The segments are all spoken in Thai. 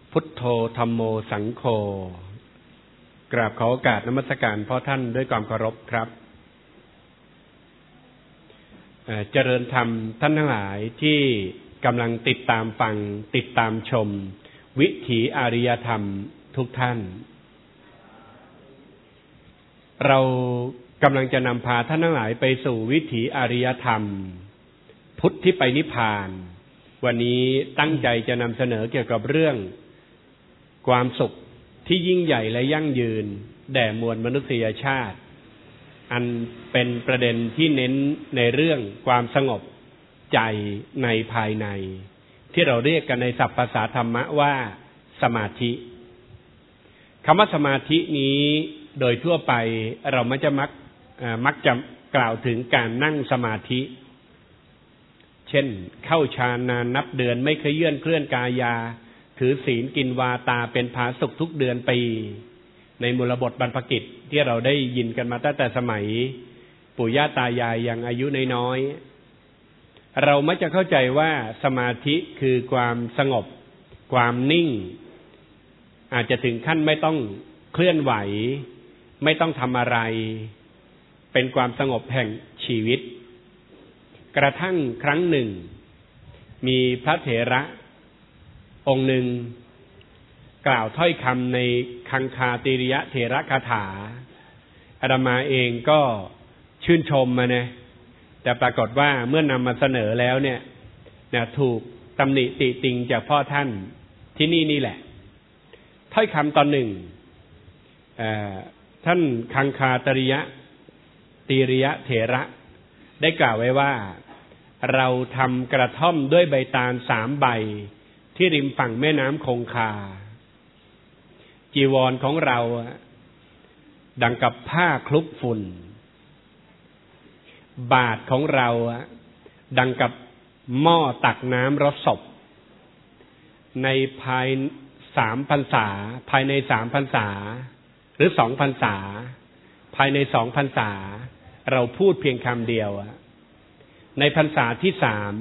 พุทโธธัมโมสังโฆกราบขอโอกาสนมัสการพ่อท่านด้วยความเคารพครับเจริญธรรมท่านทั้งหลายที่กำลังติดตามฟังติดตามชมวิถีอารยธรรมทุกท่านเรากำลังจะนำพาท่านทั้งหลายไปสู่วิถีอารยธรรมพุทธที่ไปนิพพานวันนี้ตั้งใจจะนำเสนอเกี่ยวกับเรื่องความสุขที่ยิ่งใหญ่และยั่งยืนแด่มวลมนุษยชาติอันเป็นประเด็นที่เน้นในเรื่องความสงบใจในภายในที่เราเรียกกันในศัพท์ภาษาธรรมะว่าสมาธิคำว่าสมาธินี้โดยทั่วไปเรามักจะกล่าวถึงการนั่งสมาธิเช่นเข้าฌานนานนับเดือนไม่เคยเคลื่อนกายาถือศีลกินวาตาเป็นผาสุกทุกเดือนปีในมูลบทบรรพกิจที่เราได้ยินกันมาตั้งแต่สมัยปู่ย่าตายายยังอายุน้อยๆเรามักจะเข้าใจว่าสมาธิคือความสงบความนิ่งอาจจะถึงขั้นไม่ต้องเคลื่อนไหวไม่ต้องทำอะไรเป็นความสงบแห่งชีวิตกระทั่งครั้งหนึ่งมีพระเถระองค์หนึ่งกล่าวถ้อยคำในคังคาติริยเถระคาถาอาตมาเองก็ชื่นชมมานะแต่ปรากฏว่าเมื่อนำมาเสนอแล้วเนี่ยถูกตำหนิติติงจากพ่อท่านที่นี่แหละถ้อยคำตอนหนึ่งท่านคังคาติริยเถระได้กล่าวไว้ว่าเราทำกระท่อมด้วยใบตาล3 ใบที่ริมฝั่งแม่น้ำคงคาจีวรของเราดังกับผ้าคลุกฝุ่นบาตรของเราดังกับหม้อตักน้ำรดศพในภาย3 พรรษาภายใน3 พรรษาหรือ2 พรรษาภายใน2 พรรษาเราพูดเพียงคำเดียวในพรรษาที่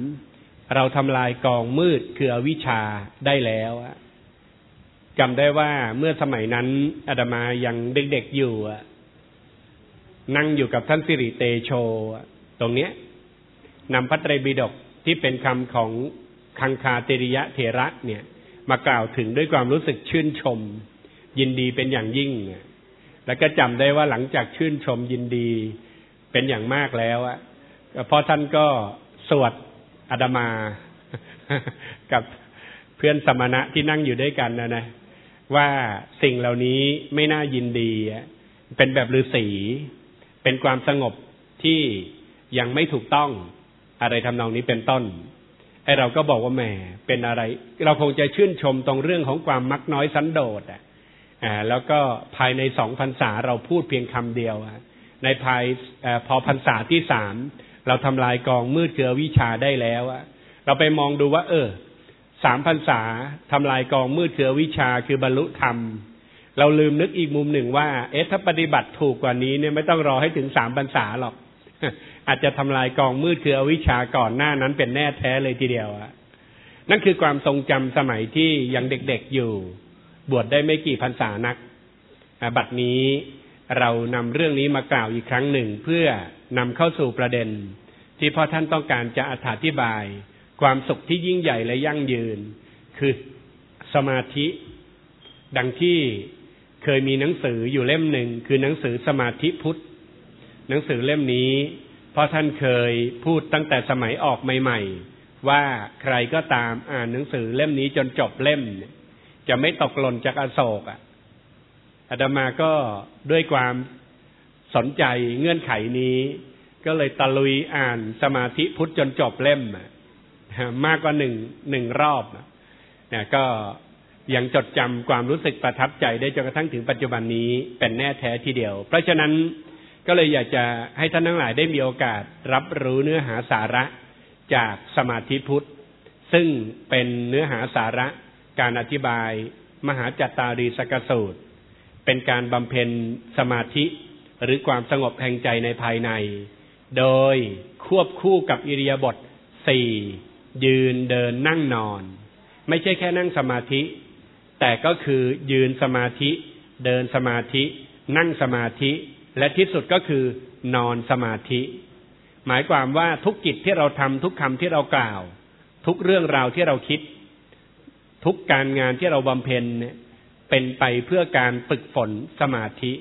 3เราทำลายกองมืดคืออวิชชาได้แล้วจำได้ว่าเมื่อสมัยนั้นอาตมายังเด็กๆอยู่นั่งอยู่กับท่านสิริเตโชตรงเนี้ยนำพระไตรปิฎกที่เป็นคำของคังคาติริยเถระเนี่ยมากล่าวถึงด้วยความรู้สึกชื่นชมยินดีเป็นอย่างยิ่งแล้วก็จำได้ว่าหลังจากชื่นชมยินดีเป็นอย่างมากแล้วพอท่านก็สวดอาตมากับเพื่อนสมณะที่นั่งอยู่ด้วยกันนะว่าสิ่งเหล่านี้ไม่น่ายินดีเป็นแบบฤาษีเป็นความสงบที่ยังไม่ถูกต้องอะไรทำนองนี้เป็นต้นไอ้เราก็บอกว่าแหมเป็นอะไรเราคงจะชื่นชมตรงเรื่องของความมักน้อยสันโดษแล้วก็ภายใน2 พรรษาเราพูดเพียงคำเดียวในพอพรรษาที่3เราทำลายกองมืดคืออวิชชาได้แล้วเราไปมองดูว่า3 พรรษาทำลายกองมืดคืออวิชชาคือบรรลุธรรมเราลืมนึกอีกมุมหนึ่งว่าถ้าปฏิบัติถูกกว่านี้เนี่ยไม่ต้องรอให้ถึง3 พรรษาหรอกอาจจะทำลายกองมืดคืออวิชชาก่อนหน้านั้นเป็นแน่แท้เลยทีเดียวนั่นคือความทรงจำสมัยที่ยังเด็กๆอยู่บวชได้ไม่กี่พรรษานักบัดนี้เรานำเรื่องนี้มากล่าวอีกครั้งหนึ่งเพื่อนำเข้าสู่ประเด็นที่พ่อท่านต้องการจะอธิบายความสุขที่ยิ่งใหญ่และยั่งยืนคือสมาธิดังที่เคยมีหนังสืออยู่เล่มหนึ่งคือหนังสือสมาธิพุทธหนังสือเล่มนี้พ่อท่านเคยพูดตั้งแต่สมัยออกใหม่ๆว่าใครก็ตามอ่านหนังสือเล่มนี้จนจบเล่มจะไม่ตกหล่นจากอโศกอาตมาก็ด้วยความสนใจเงื่อนไขนี้ก็เลยตะลุยอ่านสมาธิพุทธจนจบเล่มมากกว่าหนึ่งรอบเนี่ยก็ยังจดจำความรู้สึกประทับใจได้จนกระทั่งถึงปัจจุบันนี้เป็นแน่แท้ทีเดียวเพราะฉะนั้นก็เลยอยากจะให้ท่านทั้งหลายได้มีโอกาสรับรู้เนื้อหาสาระจากสมาธิพุทธซึ่งเป็นเนื้อหาสาระการอธิบายมหาจัตตารีสกสูตรเป็นการบำเพ็ญสมาธิหรือความสงบแห่งใจในภายในโดยควบคู่กับอิริยาบถ4ยืนเดินนั่งนอนไม่ใช่แค่นั่งสมาธิแต่ก็คือยืนสมาธิเดินสมาธินั่งสมาธิและที่สุดก็คือนอนสมาธิหมายความว่าทุกกิจที่เราทำทุกคำที่เรากล่าวทุกเรื่องราวที่เราคิดทุกการงานที่เราบำเพ็ญเนี่ยเป็นไปเพื่อการฝึกฝนสมาธิ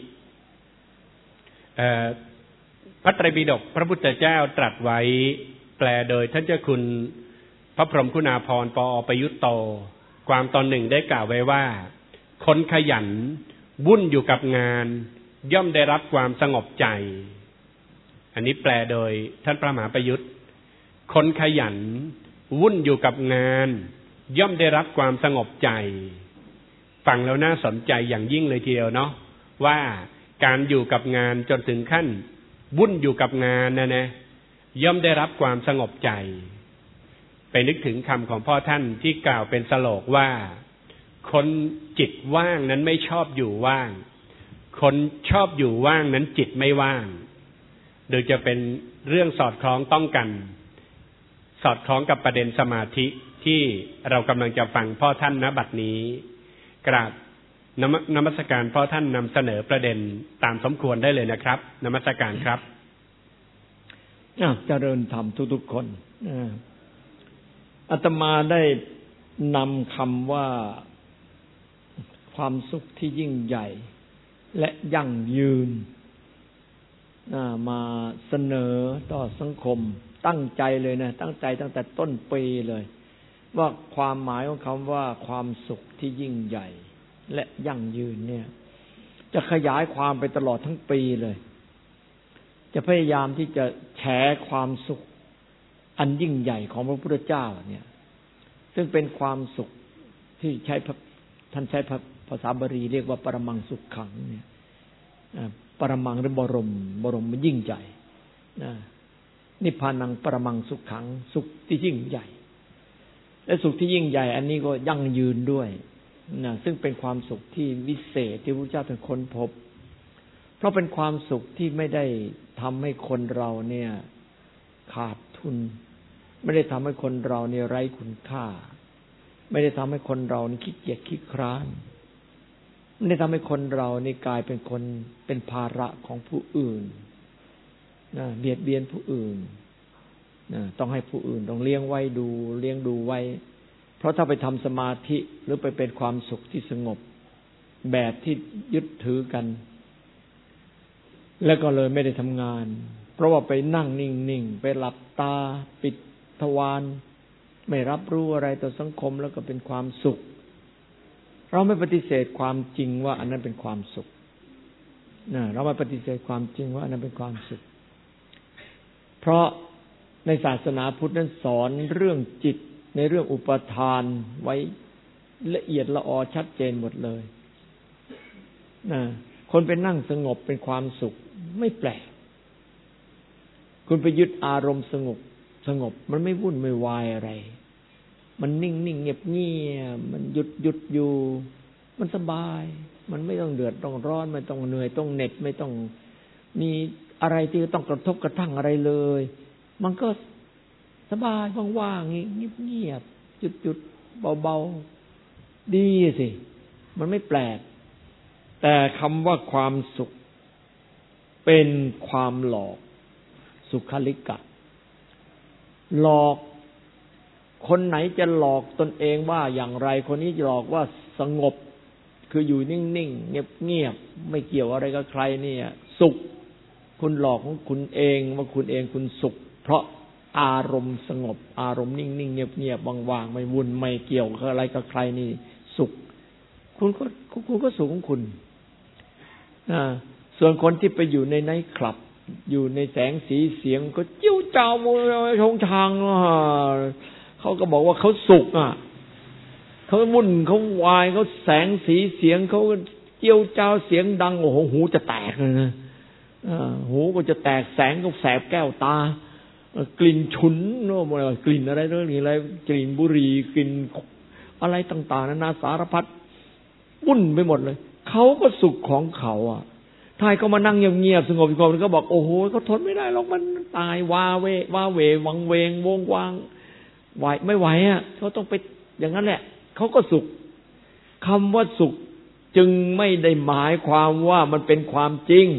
พระไตรปิฎกพระพุทธเจ้าตรัสไว้แปลโดยท่านเจ้าคุณพระพรหมคุณาภรณ์ปอประยุตโตความตอนหนึ่งได้กล่าวไว้ว่าคนขยันวุ่นอยู่กับงานย่อมได้รับความสงบใจอันนี้แปลโดยท่านพระมหาประยุทธ์คนขยันวุ่นอยู่กับงานย่อมได้รับความสงบใจฟังแล้วน่าสนใจอย่างยิ่งเลยทีเดียวเนาะว่าการอยู่กับงานจนถึงขั้นวุ่นอยู่กับงานนะย่อมได้รับความสงบใจไปนึกถึงคำของพ่อท่านที่กล่าวเป็นสโลกว่าคนจิตว่างนั้นไม่ชอบอยู่ว่างคนชอบอยู่ว่างนั้นจิตไม่ว่างโดยจะเป็นเรื่องสอดคล้องต้องกันสอดคล้องกับประเด็นสมาธิที่เรากำลังจะฟังพ่อท่านณบัดนี้กราบนมัสการพ่อท่านนำเสนอประเด็นตามสมควรได้เลยนะครับนมัสการครับเจริญธรรมทุกๆคนอาตมาได้นำคำว่าความสุขที่ยิ่งใหญ่และยั่งยืนมาเสนอต่อสังคมตั้งใจเลยนะตั้งใจตั้งแต่ต้นปีเลยว่าความหมายของคำว่าความสุขที่ยิ่งใหญ่และยั่งยืนเนี่ยจะขยายความไปตลอดทั้งปีเลยจะพยายามที่จะแฉความสุขอันยิ่งใหญ่ของพระพุทธเจ้าเนี่ยซึ่งเป็นความสุขที่ใช้ท่านใช้ภาษาบาลีเรียกว่าปรมังสุขขังเนี่ยปรมังหรือบรมมันยิ่งใหญ่นิพพานังปรมังสุขขังสุขที่ยิ่งใหญ่และสุขที่ยิ่งใหญ่อันนี้ก็ยั่งยืนด้วยซึ่งเป็นความสุขที่วิเศษที่พระพุทธเจ้าท่านค้นพบเพราะเป็นความสุขที่ไม่ได้ทำให้คนเราเนี่ยขาดทุนไม่ได้ทำให้คนเราเนี่ยไร้คุณค่าไม่ได้ทำให้คนเรานี่ขี้เกียจขี้คร้านไม่ได้ทำให้คนเรานี่กลายเป็นคนเป็นภาระของผู้อื่นเบียดเบียนผู้อื่นต้องให้ผู้อื่นต้องเลี้ยงดูไว้เพราะถ้าไปทำสมาธิหรือไปเป็นความสุขที่สงบแบบที่ยึดถือกันแล้วก็เลยไม่ได้ทำงานเพราะว่าไปนั่งนิ่งๆไปหลับตาปิดทวารไม่รับรู้อะไรต่อสังคมแล้วก็เป็นความสุขเราไม่ปฏิเสธความจริงว่าอันนั้นเป็นความสุขเราไม่ปฏิเสธความจริงว่าอันนั้นเป็นความสุขเพราะในศาสนาพุทธนั้นสอนเรื่องจิตในเรื่องอุปทานไว้ละเอียดละออชัดเจนหมดเลยคนไปนั่งสงบเป็นความสุขไม่แปลกคุณไปยึดอารมณ์สงบมันไม่วุ่นไม่วายอะไรมันนิ่งๆเงียบๆมันหยุดอยู่มันสบายมันไม่ต้องเดือดต้องร้อนไม่ต้องเหนื่อยต้องเหน็ดไม่ต้องมีอะไรที่ต้องกระทบกระทั่งอะไรเลยมันก็สบายว่างๆเงียบๆหยุดเบาๆดีสิมันไม่แปลกแต่คำว่าความสุขเป็นความหลอกสุขลิกะหลอกคนไหนจะหลอกตนเองว่าอย่างไรคนนี้จะหลอกว่าสงบคืออยู่นิ่งๆเงียบๆไม่เกี่ยวอะไรกับใครเนี่ยสุขคุณหลอกของคุณเองว่าคุณเองคุณสุขเพราะอารมณ์สงบอารมณ์นิ่งๆเงียบๆว่างๆไม่วุ่นไม่เกี่ยวกับอะไรกับใครนี่สุขคุณก็สุขของคุณส่วนคนที่ไปอยู่ในไนท์คลับอยู่ในแสงสีเสียงก็จิ้วเจ้าโมชงชางเขาก็บอกว่าเขาสุขเขาวุ่นเขาวายเขาแสงสีเสียงเขาเจี้ยวเจ้าเสียงดังโอ้โหหูจะแตกเลยนะหูก็จะแตกแสงก็แสบแก้วตากลิ่นฉุนโน่นกลิ่นอะไรเรื่องนี้อะไรกลิ่นบุหรี่กลิ่นอะไรต่างๆนานาสารพัดวุ่นไปหมดเลยเขาก็สุขของเขาถ้าเขามานั่งเงียบๆสงบๆก็บอกโอ้โหเขาทนไม่ได้หรอกมันตายวาเววังเวงวงวางไหวไม่ไหวเขาต้องไปอย่างนั้นแหละเขาก็สุขคำว่าสุขจึงไม่ได้หมายความว่ามันเป็นความจริง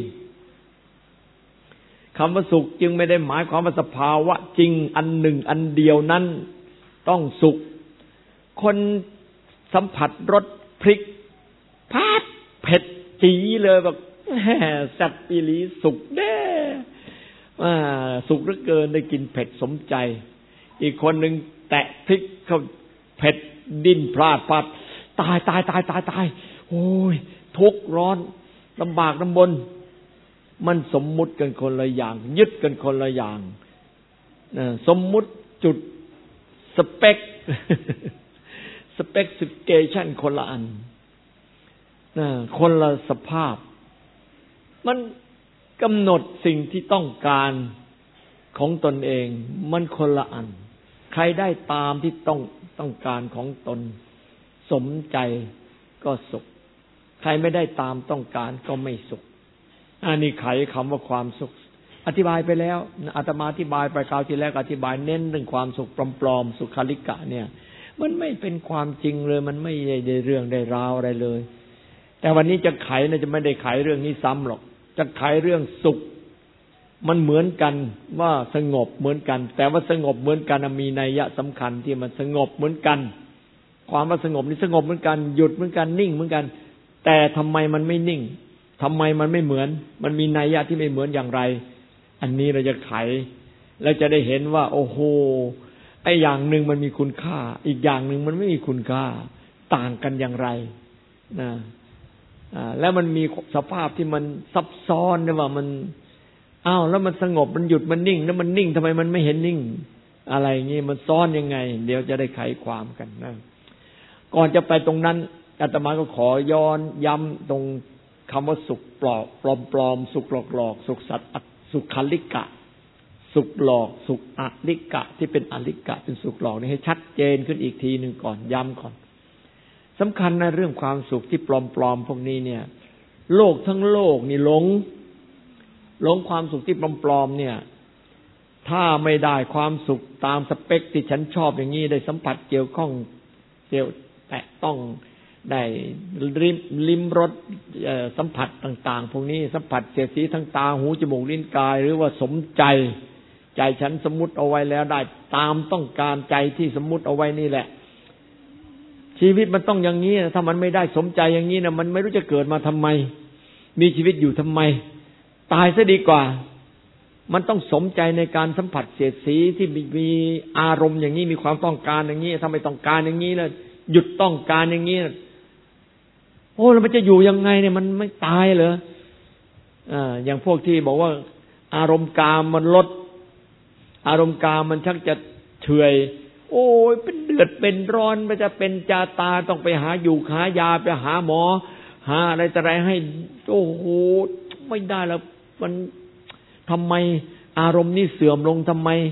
คำว่าสุขจึงไม่ได้หมายความว่าสภาวะจริงอันหนึ่งอันเดียวนั้นต้องสุขคนสัมผัสรสพริกพัดเผ็ดจีเลยแบบแซ่บอีหลีสุขแน่สุขเหลือเกินได้กินเผ็ดสมใจอีกคนหนึ่งแตะพริกเข้าเผ็ดดิ้นพลาดตายโอ้ยทุกข์ร้อนลำบากลำบนมันสมมุติกันคนละอย่างยึดกันคนละอย่างสมมุติจุดสเปคสเปคซิฟิเคชันคนละอันคนละสภาพมันกำหนดสิ่งที่ต้องการของตนเองมันคนละอันใครได้ตามที่ต้องการของตนสมใจก็สุขใครไม่ได้ตามต้องการก็ไม่สุขอันนี้ไขคำว่าความสุขอธิบายไปแล้วอาตมาอธิบายไปคราวที่แล้วอธิบายเน้นเรื่องความสุขปลอมๆสุขาริกะเนี่ยมันไม่เป็นความจริงเลยมันไม่ได้เรื่องได้ราวอะไรเลยแต่วันนี้จะไขนะจะไม่ได้ไขเรื่องนี้ซ้ำหรอกจะไขเรื่องสุขมันเหมือนกันว่าสงบเหมือนกันแต่ว่าสงบเหมือนกันมีนัยยะสำคัญที่มันสงบเหมือนกันความว่าสงบนี่สงบเหมือนกันหยุดเหมือนกันนิ่งเหมือนกันแต่ทำไมมันไม่นิ่งทำไมมันไม่เหมือนมันมีนัยยะที่ไม่เหมือนอย่างไรอันนี้เราจะไขแล้วจะได้เห็นว่าโอ้โหไอ้อย่างหนึ่งมันมีคุณค่าอีกอย่างหนึ่งมันไม่มีคุณค่าต่างกันอย่างไรนะแล้วมันมีสภาพที่มันซับซ้อนนะว่ามันแล้วมันสงบมันหยุดมันนิ่งแล้วมันนิ่งทำไมมันไม่เห็นนิ่งอะไรอย่างงี้มันซ้อนยังไงเดี๋ยวจะได้ไขความกันนะก่อนจะไปตรงนั้นอาตมาก็ขอย้อนย้ำตรงคำว่าสุขปลอมสุขหลอกสุขสัตว์สุขคัลลิกะสุขหลอกสุขอลิกะที่เป็นอลิกะเป็นสุขหลอกนี่ให้ชัดเจนขึ้นอีกทีนึงก่อนย้ำก่อนสำคัญนะเรื่องความสุขที่ปลอมพวกนี้เนี่ยโลกทั้งโลกนี่หลงความสุขที่ปลอมเนี่ยถ้าไม่ได้ความสุขตามสเปคที่ฉันชอบอย่างนี้ได้สัมผัสเกี่ยวข้องแตะต้องได้ลิ้มรสสัมผัสต่างๆพวกนี้สัมผัสเสียสีทั้งตาหูจมูกลิ้นกายหรือว่าสมใจฉันสมมุติเอาไว้แล้วได้ตามต้องการใจที่สมมุติเอาไว้นี่แหละชีวิตมันต้องอย่างนี้ถ้ามันไม่ได้สมใจอย่างนี้นะมันไม่รู้จะเกิดมาทำไมมีชีวิตอยู่ทำไมตายซะดีกว่ามันต้องสมใจในการสัมผัสเสียดสีที่มีอารมณ์อย่างนี้มีความต้องการอย่างนี้ถ้าไม่ต้องการอย่างนี้แล้วหยุดต้องการอย่างนี้แล้วมันจะอยู่ยังไงเนี่ยมันไม่ตายเหรออย่างพวกที่บอกว่าอารมณ์กามมันลดอารมณ์กามมันชักจะเฉยเป็นเดือดเป็นร้อนมันจะเป็นจาตาต้องไปหาอยู่หายาไปหาหมอหาอะไรต่ออะไรให้ไม่ได้แล้วมันทำไมอารมณ์นี้เสื่อมลงทำไม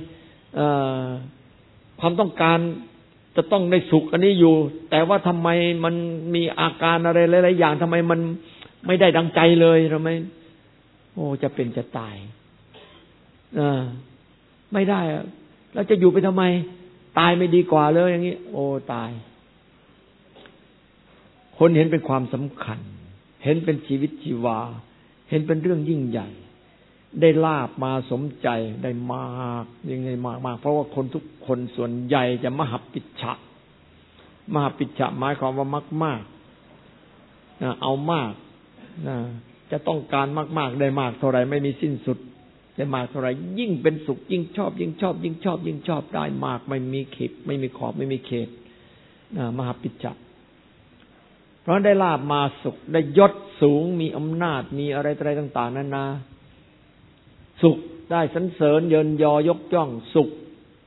ความต้องการจะต้องได้สุขอันนี้อยู่แต่ว่าทำไมมันมีอาการอะไรหลายๆอย่างทำไมมันไม่ได้ดังใจเลยทำไมจะเป็นจะตายไม่ได้แล้วจะอยู่ไปทำไมตายไม่ดีกว่าเลยอย่างนี้ตายคนเห็นเป็นความสำคัญเห็นเป็นชีวิตชีวาเห็นเป็นเรื่องยิ่งใหญ่ได้ลาภมาสมใจได้มากยังไงมากเพราะว่าคนทุกคนส่วนใหญ่จะมหาปิจฉะหมายความว่ามากเอามากจะต้องการมากได้มากเท่าไหร่ไม่มีสิ้นสุดได้มากเท่าไหร่ยิ่งเป็นสุขยิ่งชอบได้มากไม่มีขีดไม่มีขอบไม่มีเขตมหาปิจฉะเพราะได้ลาภมาสุขได้ยศสูงมีอำนาจมีอะไรต่างๆนานาสุขได้สรรเสริญเยินยอยกย่องสุข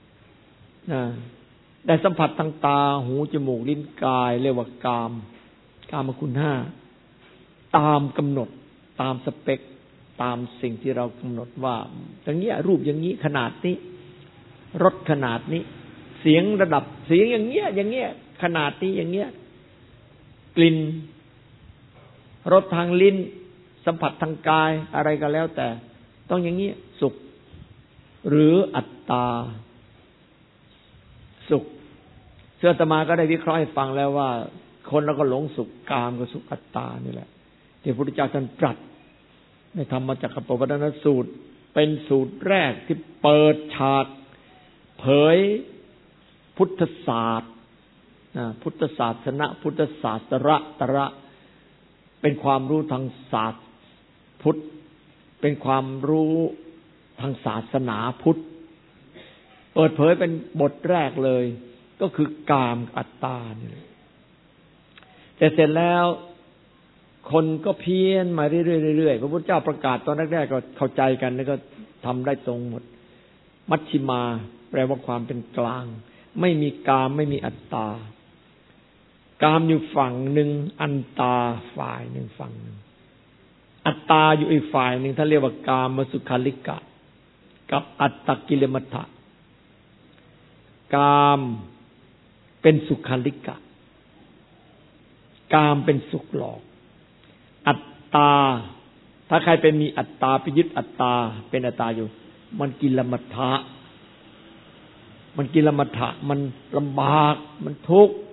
ได้สัมผัสทางตาหูจมูกลิ้นกายเรียกว่ากามคุณห้าตามกำหนดตามสเปคตามสิ่งที่เรากำหนดว่าอย่างนี้รูปอย่างนี้ขนาดนี้รสขนาดนี้เสียงระดับเสียงอย่างเงี้ยขนาดนี้อย่างเงี้ยกลิ่นรสทางลิ้นสัมผัสทางกายอะไรก็แล้วแต่ต้องอย่างนี้สุขหรืออัตตาสุขอาตมาก็ได้วิเคราะห์ให้ฟังแล้วว่าคนเราก็หลงสุขกามกับสุขอัตตานี่แหละที่พระพุทธเจ้าท่านตรัสในธรรมจักรปวัตตนสูตรเป็นสูตรแรกที่เปิดฉากเผยพุทธศาสตร์พุทธศาสนาพุทธศาสตระเป็นความรู้ทางศาสตร์พุทธเป็นความรู้ทางศาสนาพุทธเปิดเผยเป็นบทแรกเลยก็คือกามอัตตาเนี่ยแต่เสร็จแล้วคนก็เพี้ยนมาเรื่อยๆพระพุทธเจ้าประกาศตอนแรกๆก็เข้าใจกันแล้วก็ทำได้ตรงหมดมัชฌิมาแปลว่าความเป็นกลางไม่มีกามไม่มีอัตตากามอยู่ฝั่งหนึ่งอัตตาฝ่ายหนึ่งฝั่งหนึ่งอัตตาอยู่อีกฝ่ายหนึ่งท่านเรียกว่ากามสุขาลิกะกับอัตตกิลมัฏฐะกามเป็นสุขาลิกะกามเป็นสุขหลอกอัตตาถ้าใครเป็นมีอัตตาไปยึดอัตตาเป็นอัตตาอยู่มันกิลมัฏฐะมันกิลมัฏฐะมันลำบากมันทุกข์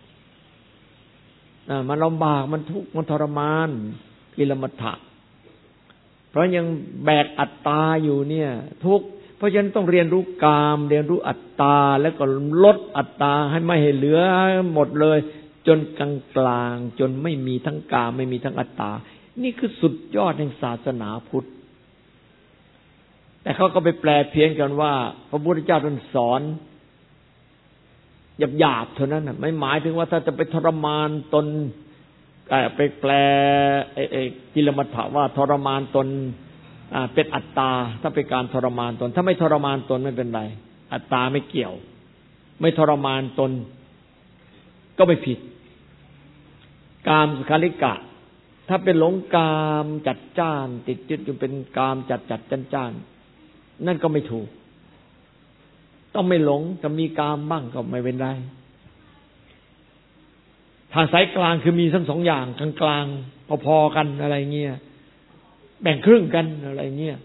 มันลำบากมันทุกข์มันทรมานกิลมัฏฐะเพราะยังแบกอัตตาอยู่เนี่ยทุกข์เพราะฉะนั้นต้องเรียนรู้กามเรียนรู้อัตตาแล้วก็ลดอัตตาให้ไม่ให้เหลือหมดเลยจนกลางจนไม่มีทั้งกามไม่มีทั้งอัตตานี่คือสุดยอดแห่งศาสนาพุทธแต่เขาก็ไปแปลเพี้ยนกันว่าพระพุทธเจ้าท่านสอนหยาบๆเท่านั้นน่ะไม่หมายถึงว่าถ้าจะไปทรมานตนไปแปลกิลมัฏฐะว่าทรมานตนเป็นอัตตาถ้าเป็นการทรมานตนถ้าไม่ทรมานตนไม่เป็นไรอัตตาไม่เกี่ยวไม่ทรมานตนก็ไม่ผิดกามสุขาลิกะถ้าเป็นหลงกามจัดจ้านติดยึดอยู่เป็นกามจัดจ้านนั่นก็ไม่ถูกต้องไม่หลงจะมีกามบ้างก็ไม่เป็นไรทางสายกลางคือมีทั้งสองอย่างกลางๆพอๆกันอะไรเงี้ยแบ่งครึ่งกันอะไรเงี้ย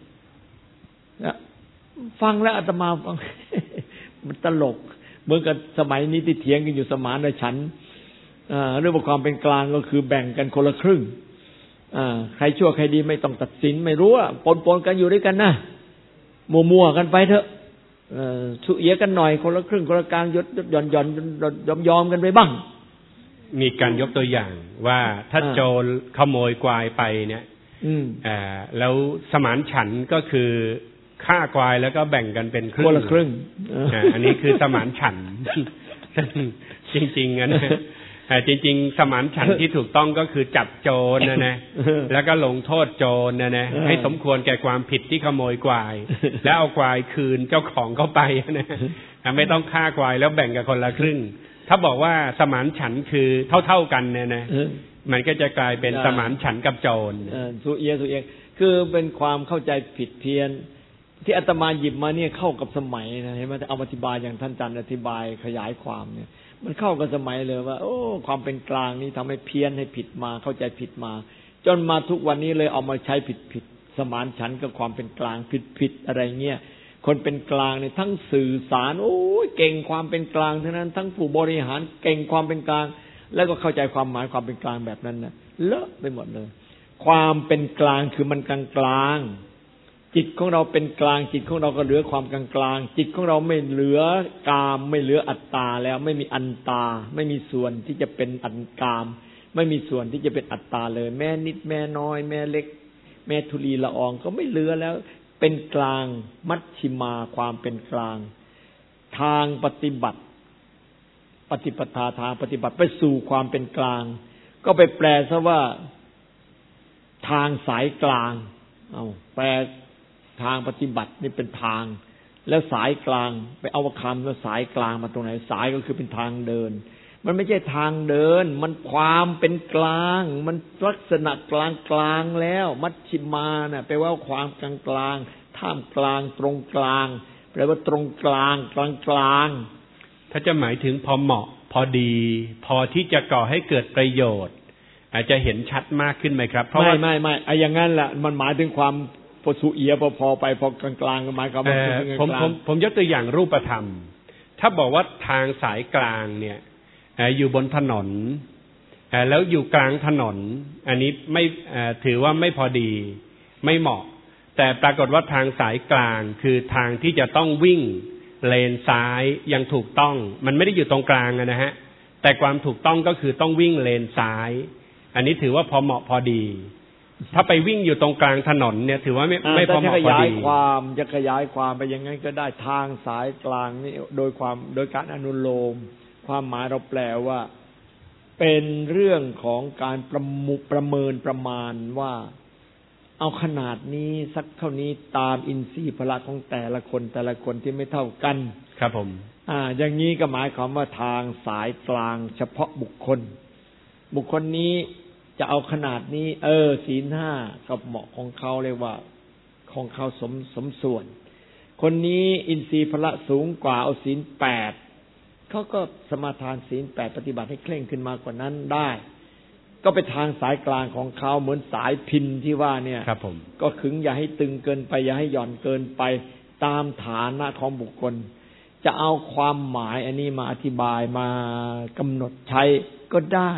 ฟังแล้วอาตมาฟัง มันตลกเหมือนกับสมัยนี้ที่เถียงกันอยู่สมานฉันท์เรื่องความเป็นกลางก็คือแบ่งกันคนละครึ่งใครชั่วใครดีไม่ต้องตัดสินไม่รู้ว่าปนๆกันอยู่ด้วยกันนะมัวๆกันไปเถอะสุเอียกันหน่อยคนละครึ่งคนละกลางยดหย่อนยอมกันไปบ้างมีการยกตัวอย่างว่าถ้าโจรขโมยควายไปเนี่ยแล้วสมานฉันท์ก็คือฆ่าควายแล้วก็แบ่งกันเป็นครึ่งคนละครึ่งอันนี้คือสมานฉันท์จริงๆนะจริงๆสมานฉันท์ที่ถูกต้องก็คือจับโจรนะแล้วก็ลงโทษโจรนะให้สมควรแก่ความผิดที่ขโมยควายแล้วเอาควายคืนเจ้าของเข้าไปนะไม่ต้องฆ่าควายแล้วแบ่งกันคนละครึ่งถ้าบอกว่าสมานฉันท์คือเท่าๆกันเนี่ยนะมันก็จะกลายเป็นสมานฉันท์กับโจรสุเอียคือเป็นความเข้าใจผิดเพี้ยนที่อาตมาหยิบมาเนี่ยเข้ากับสมัยนะเห็นไหมเอาอธิบายอย่างท่านจันทร์อธิบายขยายความเนี่ยมันเข้ากับสมัยเลยว่าโอ้ความเป็นกลางนี่ทำให้เพี้ยนให้ผิดมาเข้าใจผิดมาจนมาทุกวันนี้เลยเอามาใช้ผิดสมานฉันท์กับความเป็นกลางผิดอะไรเงี้ยคนเป็นกลางเนี่ยทั้งสื่อสารโอ้ยเก่งความเป็นกลางทั้งนั้นทั้งผู้บริหารเก่งความเป็นกลางแล้วก็เข้าใจความหมายความเป็นกลางแบบนั้นนะเลอะไปหมดเลยความเป็นกลางคือมันกลางจิตของเราเป็นกลางจิตของเราก็เหลือความกลางจิตของเราไม่เหลือกามไม่เหลืออัตตาแล้วไม่มีอันตาไม่มีส่วนที่จะเป็นอันกามไม่มีส่วนที่จะเป็นอัตตาเลยแม่นิดแม่น้อยแม่เล็กแม่ธุลีละอองก็ไม่เหลือแล้วเป็นกลางมัชฌิมาความเป็นกลางทางปฏิบัติปฏิปทาทางปฏิบัติไปสู่ความเป็นกลางก็ไปแปลซะว่าทางสายกลางเอาแปลทางปฏิบัตินี่เป็นทางแล้วสายกลางไปเอาคำแล้วสายกลางมาตรงไหนสายก็คือเป็นทางเดินมันไม่ใช่ทางเดินมันความเป็นกลางมันลักษณะกลางแล้วมัชฌิมาน่ะแปลว่าความกลางท่ามกลางตรงกลางแปลว่าตรงกลางกลางถ้าจะหมายถึงพอเหมาะพอดีพอที่จะก่อให้เกิดประโยชน์อาจจะเห็นชัดมากขึ้นไหมครับเพราะว่าไม่ไอ้อย่างนั้นแหละมันหมายถึงความพอสุเอียพอไปพอกลางๆก็หมายความว่าผมยกตัวอย่างรูปธรรมถ้าบอกว่าทางสายกลางเนี่ยอยู่บนถนนแล้วอยู่กลางถนนอันนี้ไม่ถือว่าไม่พอดีไม่เหมาะแต่ปรากฏว่าทางสายกลางคือทางที่จะต้องวิ่งเลนซ้ายยังถูกต้องมันไม่ได้อยู่ตรงกลางนะฮะแต่ความถูกต้องก็คือต้องวิ่งเลนซ้ายอันนี้ถือว่าพอเหมาะพอดีถ้าไปวิ่งอยู่ตรงกลางถนนเนี่ยถือว่าไม่พอเหมาะพอดีจะขยายความไปยังไงก็ได้ทางสายกลางนี่โดยการอนุโลมความหมายเราแปลว่าเป็นเรื่องของการประเมินประมาณว่าเอาขนาดนี้สักเท่านี้ตามอินทรีย์พละของแต่ละคนที่ไม่เท่ากันครับผมอย่างนี้ก็หมายความว่าทางสายกลางเฉพาะบุคคลนี้จะเอาขนาดนี้ศีล 5กับเหมาะของเขาเรียกว่าของเขาสมส่วนคนนี้อินทรีย์พละสูงกว่าเอาศีล 8เขาก็สมาทานศีล 8ปฏิบัติให้เคร่งขึ้นมากกว่านั้นได้ก็เป็นทางสายกลางของเขาเหมือนสายพินที่ว่าเนี่ยครับผมก็ขึงอย่าให้ตึงเกินไปอย่าให้หย่อนเกินไปตามฐานะของบุคคลจะเอาความหมายอันนี้มาอธิบายมากำหนดใช้ก็ได้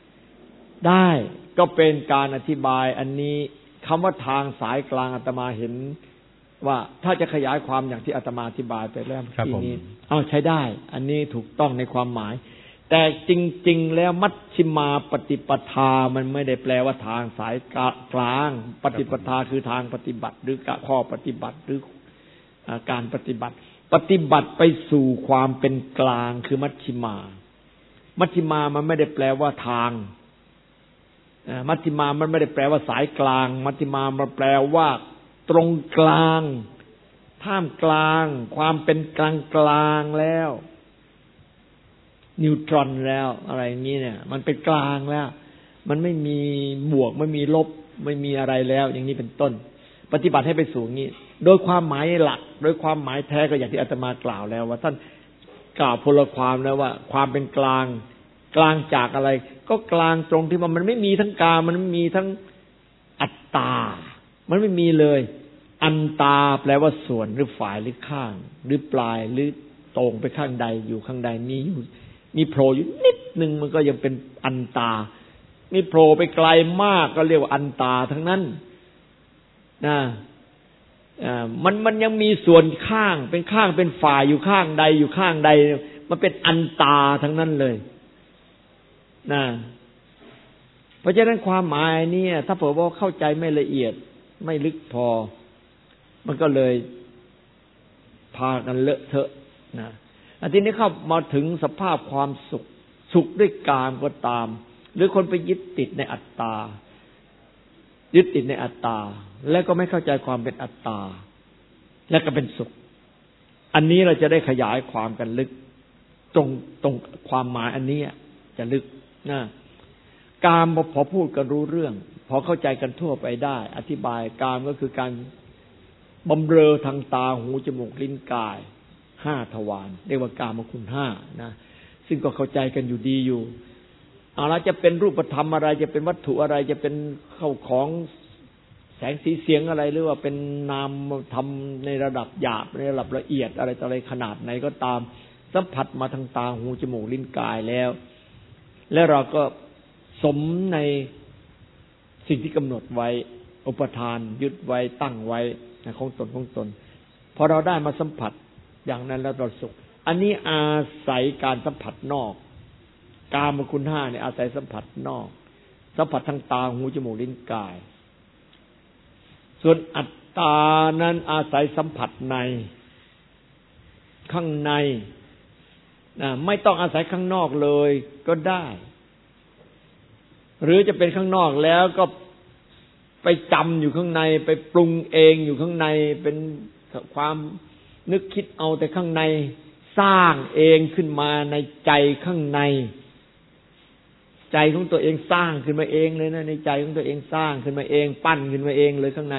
ก็เป็นการอธิบายอันนี้คำว่าทางสายกลางอาตมาเห็นว่าถ้าจะขยายความอย่างที่อาตมาอธิบายไปแล้วทีนี้ใช้ได้อันนี้ถูกต้องในความหมายแต่จริงๆแล้วมัชฌิมาปฏิปทามันไม่ได้แปลว่าทางสายกลางปฏิปทาคือทางปฏิบัติหรือข้อปฏิบัติหรือการปฏิบัติไปสู่ความเป็นกลางคือมัชฌิมามันไม่ได้แปลว่าทางมัชฌิมามันไม่ได้แปลว่าสายกลางมัชฌิมามันแปลว่าตรงกลางท่ามกลางความเป็นกลางแล้วนิวตรอนแล้วอะไรอย่างนี้เนี่ยมันเป็นกลางแล้วมันไม่มีบวกไม่มีลบไม่มีอะไรแล้วอย่างนี้เป็นต้นปฏิบัติให้ไปสู่นี้โดยความหมายหลักโดยความหมายแท้ก็อย่างที่อาตมากล่าวแล้วว่าท่านกล่าวพลความแล้วว่าความเป็นกลางจากอะไรก็กลางตรงที่ว่ามันไม่มีทั้งกลางมันไม่มีทั้งอัตตามันไม่มีเลยอันตาแปลว่าส่วนหรือฝ่ายหรือข้างหรือปลายหรือตรงไปข้างใดอยู่ข้างใดมีโผล่อยู่นิดนึงมันก็ยังเป็นอันตามีโผล่ไปไกลมากก็เรียกว่าอันตาทั้งนั้นนะมันยังมีส่วนข้างเป็นฝ่ายอยู่ข้างใดอยู่ข้างใดมันเป็นอันตาทั้งนั้นเลยนะเพราะฉะนั้นความหมายเนี่ยถ้าเผื่อว่าเข้าใจไม่ละเอียดไม่ลึกพอมันก็เลยพากันเลอะเทอะนะทีนี้เข้ามาถึงสภาพความสุขด้วยกามก็ตามหรือคนไปยึดติดในอัตตาแล้วก็ไม่เข้าใจความเป็นอัตตาแล้วก็เป็นสุขอันนี้เราจะได้ขยายความกันลึกตรงความหมายอันนี้จะลึกนะกามพอพูดกันรู้เรื่องพอเข้าใจกันทั่วไปได้อธิบายกามก็คือการบำเรอทางตาหูจมูกลิ้นกาย5ทวารเรียกว่ากามคุณ5นะซึ่งก็เข้าใจกันอยู่ดีอยู่อะไรจะเป็นรูปธรรมอะไรจะเป็นวัตถุอะไรจะเป็นเข้าของแสงสีเสียงอะไรหรือว่าเป็นนามธรรมในระดับหยาบในระดับละเอียดอะไรต่ออะไรขนาดไหนก็ตามสัมผัสมาทางตาหูจมูกลิ้นกายแล้วเราก็สมในสิ่งที่กำหนดไว้อุปทานยึดไว้ตั้งไว้ของตนพอเราได้มาสัมผัสอย่างนั้นแล้วเราสุขอันนี้อาศัยการสัมผัสนอกกามคุณ5เนี่ยอาศัยสัมผัสนอกสัมผัสทางตาหูจมูกลิ้นกายส่วนอัตตานั้นอาศัยสัมผัสในข้างในไม่ต้องอาศัยข้างนอกเลยก็ได้หรือจะเป็นข้างนอกแล้วก็ไปจำอยู่ข้างในไปปรุงเองอยู่ข้างในเป็นความนึกคิดเอาแต่ข้างในสร้างเองขึ้นมาในใจข้างในใจของตัวเองสร้างขึ้นมาเองเลยนะในใจของตัวเองสร้างขึ้นมาเองปั้นขึ้นมาเองเลยข้างใน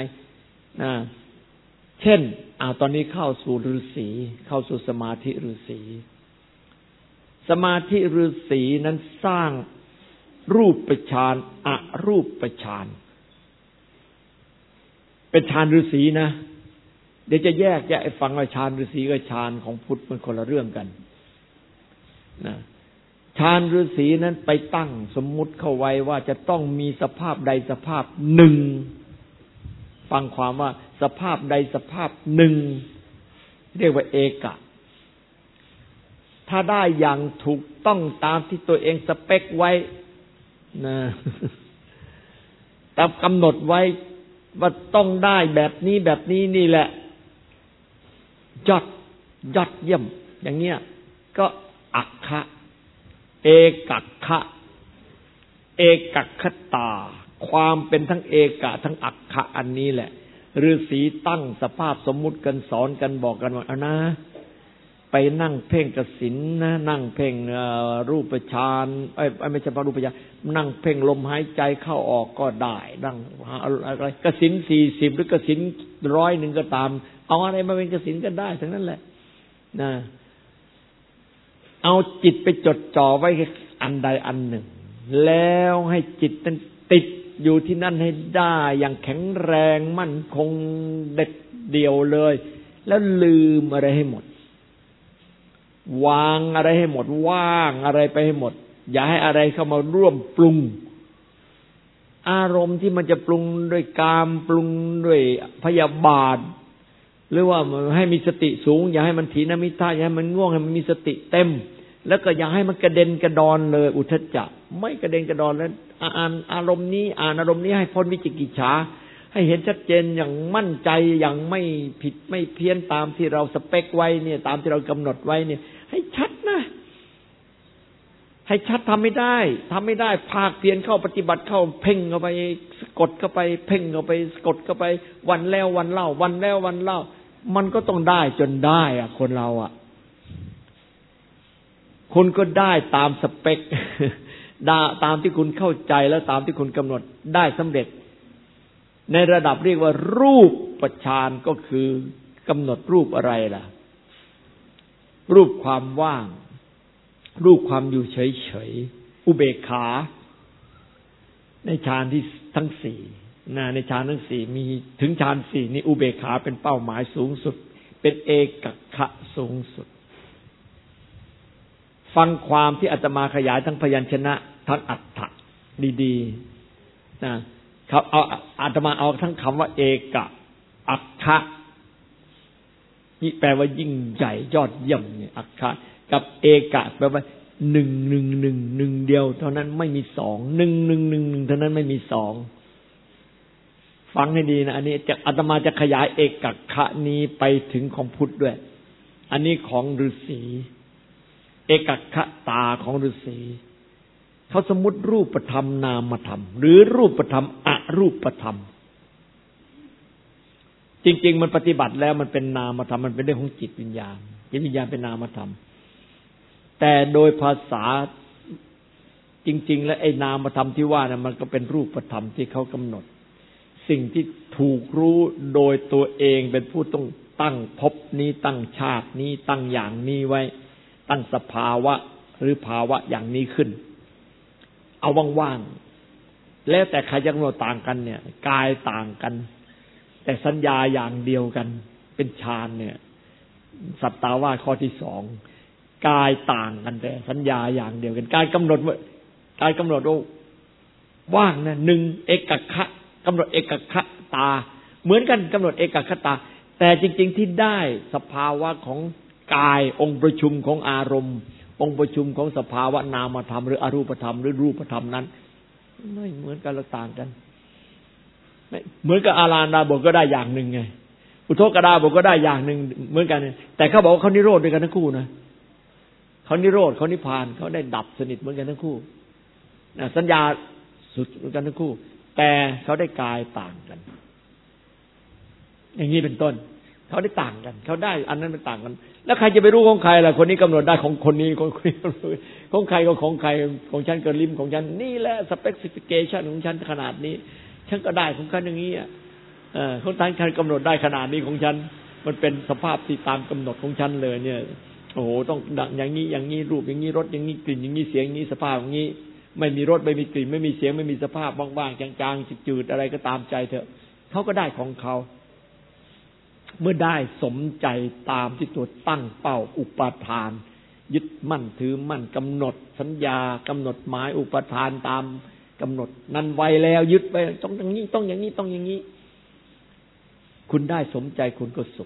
เช่นตอนนี้เข้าสู่ฤาษีเข้าสู่สมาธิฤาษีสมาธิฤาษีนั้นสร้างรูปฌานอรูปฌานเป็นฌานฤาษีนะเดี๋ยวจะแยกฟังว่าฌานฤาษีกับฌานของพุทธมันคนละเรื่องกันนะฌานฤาษีนั้นไปตั้งสมมุติเข้าไว้ว่าจะต้องมีสภาพใดสภาพหนึ่งฟังความว่าสภาพใดสภาพหนึ่งเรียกว่าเอกะถ้าได้อย่างถูกต้องตามที่ตัวเองสเปคไว้นะตามกำหนดไว้ว่าต้องได้แบบนี้แบบนี้นี่แหละยอดเยี่ยมอย่างเงี้ยก็อัคคะเอกัคคะเอกัคคตาความเป็นทั้งเอกะทั้งอัคคะอันนี้แหละฤาษีตั้งสภาพสมมุติกันสอนกันบอกกันว่าเอานะไปนั่งเพ่งกสิณนะนั่งเพ่งรูปฌานไม่ใช่รูปฌานนั่งเพ่งลมหายใจเข้าออกก็ได้นั่งอะไรกสิณ40หรือกสิณ100ก็ตามเอาอะไรมาเป็นกสิณก็ได้ทั้งนั้นแหละนะเอาจิตไปจดจ่อไว้อันใดอันหนึ่งแล้วให้จิตนั้นติดอยู่ที่นั่นให้ได้อย่างแข็งแรงมั่นคงเด็ดเดี่ยวเลยแล้วลืมอะไรให้หมดวางอะไรให้หมดว่างอะไรไปให้หมดอย่าให้อะไรเข้ามาร่วมปรุงอารมณ์ที่มันจะปรุงด้วยกามปรุงด้วยพยาบาทหรือว่าให้มีสติสูงอย่าให้มันถีนมิทธะอย่าให้มันง่วงให้มันมีสติเต็มแล้วก็อย่าให้มันกระเด็นกระดอนเลยอุทธัจจะไม่กระเด็นกระดอนแล้วอ่านอารมณ์นี้ให้พ้นวิจิกิจฉาให้เห็นชัดเจนอย่างมั่นใจอย่างไม่ผิดไม่เพี้ยนตามที่เราสเปคไว้เนี่ยตามที่เรากำหนดไว้เนี่ยให้ชัดนะให้ชัดทำไม่ได้ภาคเพียรเข้าปฏิบัติเข้าเพ่งเข้าไปสะกดเข้าไปเพ่งเข้าไปสะกดเข้าไปวันแล้ววันเล่าวันแล้ววันเล่ามันก็ต้องได้จนได้อะคนเราอะคุณก็ได้ตามสเปคตามที่คุณเข้าใจแล้วตามที่คุณกำหนดได้สำเร็จในระดับเรียกว่ารูปฌานก็คือกำหนดรูปอะไรล่ะรูปความว่างรูปความอยู่เฉยๆอุเบกขาในฌานที่ทั้งสี่ในฌานทั้งสี่มีถึงฌานสี่นี่อุเบกขาเป็นเป้าหมายสูงสุดเป็นเอกัคคะสูงสุดฟังความที่อาตมาขยายทั้งพยัญชนะทั้งอัฏฐะดีๆนะครับเอาอาตมาเอาทั้งคำว่าเอกะอัคคะนี่แปลว่ายิ่งใหญ่ยอดเยี่ยมเนี่ยอัคคะกับเอกะแปลว่าหนึ่งเดียวเท่านั้นไม่มีสองหนึ่งเท่านั้นไม่มีสองฟังให้ดีนะอันนี้อาตมาจะขยายเอกกัคคะนี้ไปถึงของพุทธด้วยอันนี้ของฤาษีเอกัคคะตาของฤาษีเขาสมมุติรูปธรรมนามธรรมหรือรูปธรรมอรูปธรรมจริงๆมันปฏิบัติแล้วมันเป็นนามธรรมมันเป็นเรื่องของจิตวิญญาณเป็นนามธรรมแต่โดยภาษาจริงๆแล้วไอ้นามธรรมที่ว่านะมันก็เป็นรูปธรรมที่เขากำหนดสิ่งที่ถูกรู้โดยตัวเองเป็นผู้ต้องตั้งภพนี้ตั้งชาตินี้ตั้งอย่างนี้ไว้ตั้งสภาวะหรือภาวะอย่างนี้ขึ้นเอาว่างๆแล้วแต่ใครจะกำหนดต่างกันเนี่ยกายต่างกันแต่สัญญาอย่างเดียวกันเป็นฌานเนี่ยสัตตาวาสข้อที่2กายต่างกันแต่สัญญาอย่างเดียวกันการกำหนดว่าว่างนะหนึ่งเอกัคคะกำหนดเอกัคคะตาเหมือนกันกำหนดเอกัคคะตาแต่จริงๆที่ได้สภาวะของกายองค์ประชุมของอารมณ์องค์ประชุมของสภาวะนามธรรมหรืออรูปธรรมหรือรูปธรรมนั้นไม่เหมือนกันละต่างกันเหมือนกับอาราณาบทก็ได้อย่างหนึ่งไงอุทกดาบทก็ได้อย่างหนึ่งเหมือนกันแต่เขาบอกว่าเขานิโรธด้วยกันทั้งคู่นะเขานิโรธเขานิพพานเขาได้ดับสนิทเหมือนกันทั้งคู่สัญญาสุดเหมือนกันทั้งคู่แต่เขาได้กายต่างกันอย่างนี้เป็นต้นเขาได้ต่างกันเขาได้อันนั้นเป็นต่างกันแล้วใครจะไปรู้ของใครล่ะคนนี้กำหนดได้ของคนนี้ของใครก็ของใครของฉันก็ลิมของฉันนี่แหละสเปซิฟิเคชันของฉันขนาดนี้ฉันก็ได้ของฉันอย่างนี้ของท่านใครกำหนดได้ขนาดนี้ของฉันมันเป็นสภาพที่ตามกำหนดของฉันเลยเนี่ยโอ้โหต้องอย่างนี้รูปอย่างนี้รสอย่างนี้กลิ่นอย่างนี้เสียงอย่างนี้สภาพอย่างนี้ไม่มีรสไม่มีกลิ่นไม่มีเสียงไม่มีสภาพว่างๆจางๆจืดๆอะไรก็ตามใจเถอะเขาก็ได้ของเขาเมื่อได้สมใจตามที่ตัวตั้งเป้าอุปาทานยึดมั่นถือมั่นกำหนดสัญญากำหนดหมายอุปทานตามกำหนดนั้นไว้แล้วยึดไปต้องอย่างนี้ต้องอย่างนี้ต้องอย่างนี้คุณได้สมใจคุณก็สุข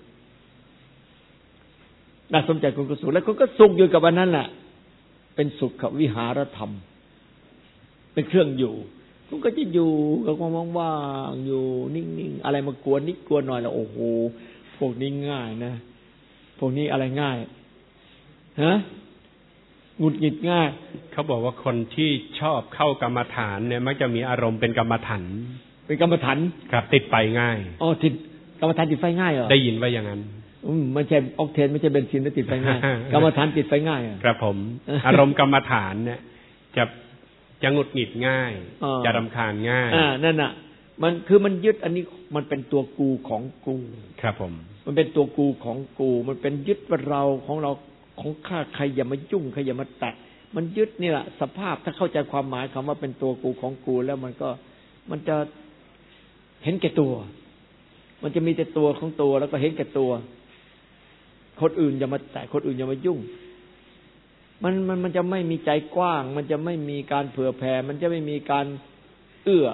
ได้สมใจคุณก็สุขแล้วคุณก็สุขอยู่กับอันนั้นแหละเป็นสุขวิหารธรรมเป็นเครื่องอยู่คุณก็จะอยู่กับความว่างๆอยู่นิ่งๆอะไรมากวนนิดกวนหน่อยแล้วโอ้โหพวกนี้ง่ายนะพวกนี้อะไรง่ายฮะหงุดหงิดง่ายเขาบอกว่าคนที่ชอบเข้ากรรมฐานเนี่ยมักจะมีอารมณ์เป็นกรรมฐานเป็นกรรมฐานครับติดไปง่ายอ๋อติดกรรมฐานติดไฟง่ายเหรอได้ยินว่าอย่างนั้นไม่ใช่ออกเทนไม่ใช่เบนซินแล้วติดไฟง่ายกรรมฐานติดไฟง่ายครับผมอารมณ์กรรมฐานเนี่ยจะหงุดหงิดง่ายจะรำคาญง่ายนั่นน่ะมันคือมันยึดอันนี้มันเป็นตัวกูของกูครับผมมันเป็นตัวกูของกูมันเป็นยึดว่าเราของเราของข้าใครอย่ามายุ่งใครอย่ามาแตะมันยึดนี่แหละสภาพถ้าเข้าใจความหมายคำว่าเป็นตัวกูของกูแล้วมันจะเห็นแก่ตัวมันจะมีแต่ตัวของตัวแล้วก็เห็นแก่ตัวคนอื่นอย่ามาแตะคนอื่นอย่ามายุ่งมันจะไม่มีใจกว้างมันจะไม่มีการเผื่อแผ่มันจะไม่มีการเอื้อ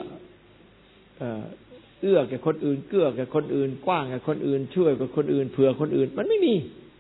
แก่คนอื่นเกื้อแก่คนอื่นกว้างแก่คนอื่นช่วยกับคนอื่นเผื่อคนอื่นมันไม่มี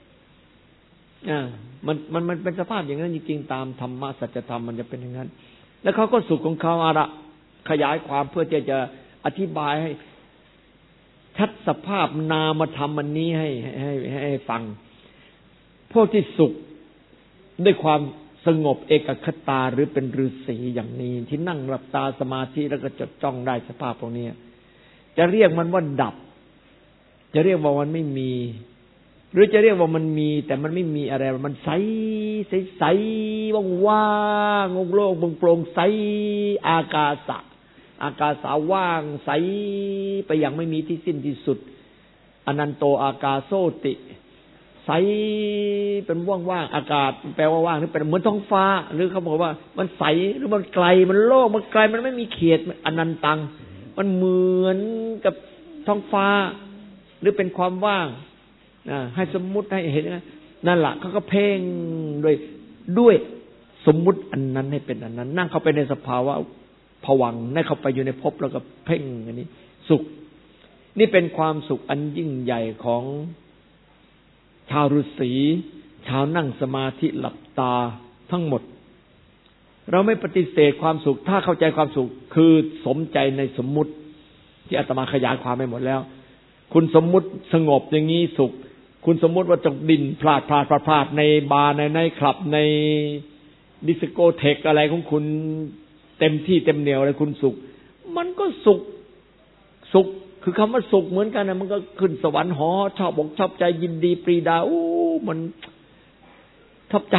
มันเป็นสภาพอย่างนั้นจริงๆตามธรรมะสัจธรรมมันจะเป็นอย่างนั้นแล้วเขาก็สุขของเขาขยายความเพื่อจะอธิบายให้ชัดสภาพนามธรรมอันนี้ให้ฟังพวกที่สุขด้วยความสงบเอกคตาหรือเป็นฤาษีอย่างนี้ที่นั่งหลับตาสมาธิแล้วก็จดจ้องได้สภาพพวกนี้จะเรียกมันว่าดับจะเรียกว่ามันไม่มีหรือจะเรียกว่ามันมีแต่มันไม่มีอะไรมันใสใสว่างๆโล่งๆโปร่งใสอากาศว่างใสไปอย่างไม่มีที่สิ้นที่สุดอนันโตอากาโสติใสเป็นว่างๆอากาศแปลว่าว่างหรือเป็นเหมือนท้องฟ้าหรือเขาบอกว่ามันใสหรือมันไกลมันโล่งมันไกลมันไม่มีเขตอนันตังมันเหมือนกับท้องฟ้าหรือเป็นความว่างให้สมมุติให้เห็นนั่นแหละเขาก็เพ่งด้วยสมมุติอันนั้นให้เป็นอันนั้นนั่งเข้าไปในสภาวะภวังค์นั่งเข้าไปอยู่ในภพแล้วก็เพ่งอันนี้สุขนี่เป็นความสุขอันยิ่งใหญ่ของชาวฤาษีชาวนั่งสมาธิหลับตาทั้งหมดเราไม่ปฏิเสธความสุขถ้าเข้าใจความสุขคือสมใจในสมมุติที่อาตมาขยายความไปหมดแล้วคุณสมมุติสงบอย่างนี้สุขคุณสมมุติว่าจกดินพลาดในบาร์ในคลับในดิสโกเทคอะไรของคุณเต็มที่เต็มเหนี่ยวอะไรคุณสุขมันก็สุขคือคำว่าสุขเหมือนกันนะมันก็ขึ้นสวรรค์หอชอบอกชอบใจยินดีปรีดามันชอบใจ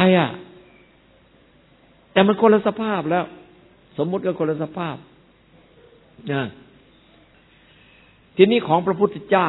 แต่มันคนละสภาพแล้วสมมุติก็คนละสภาพทีนี้ของพระพุทธเจ้า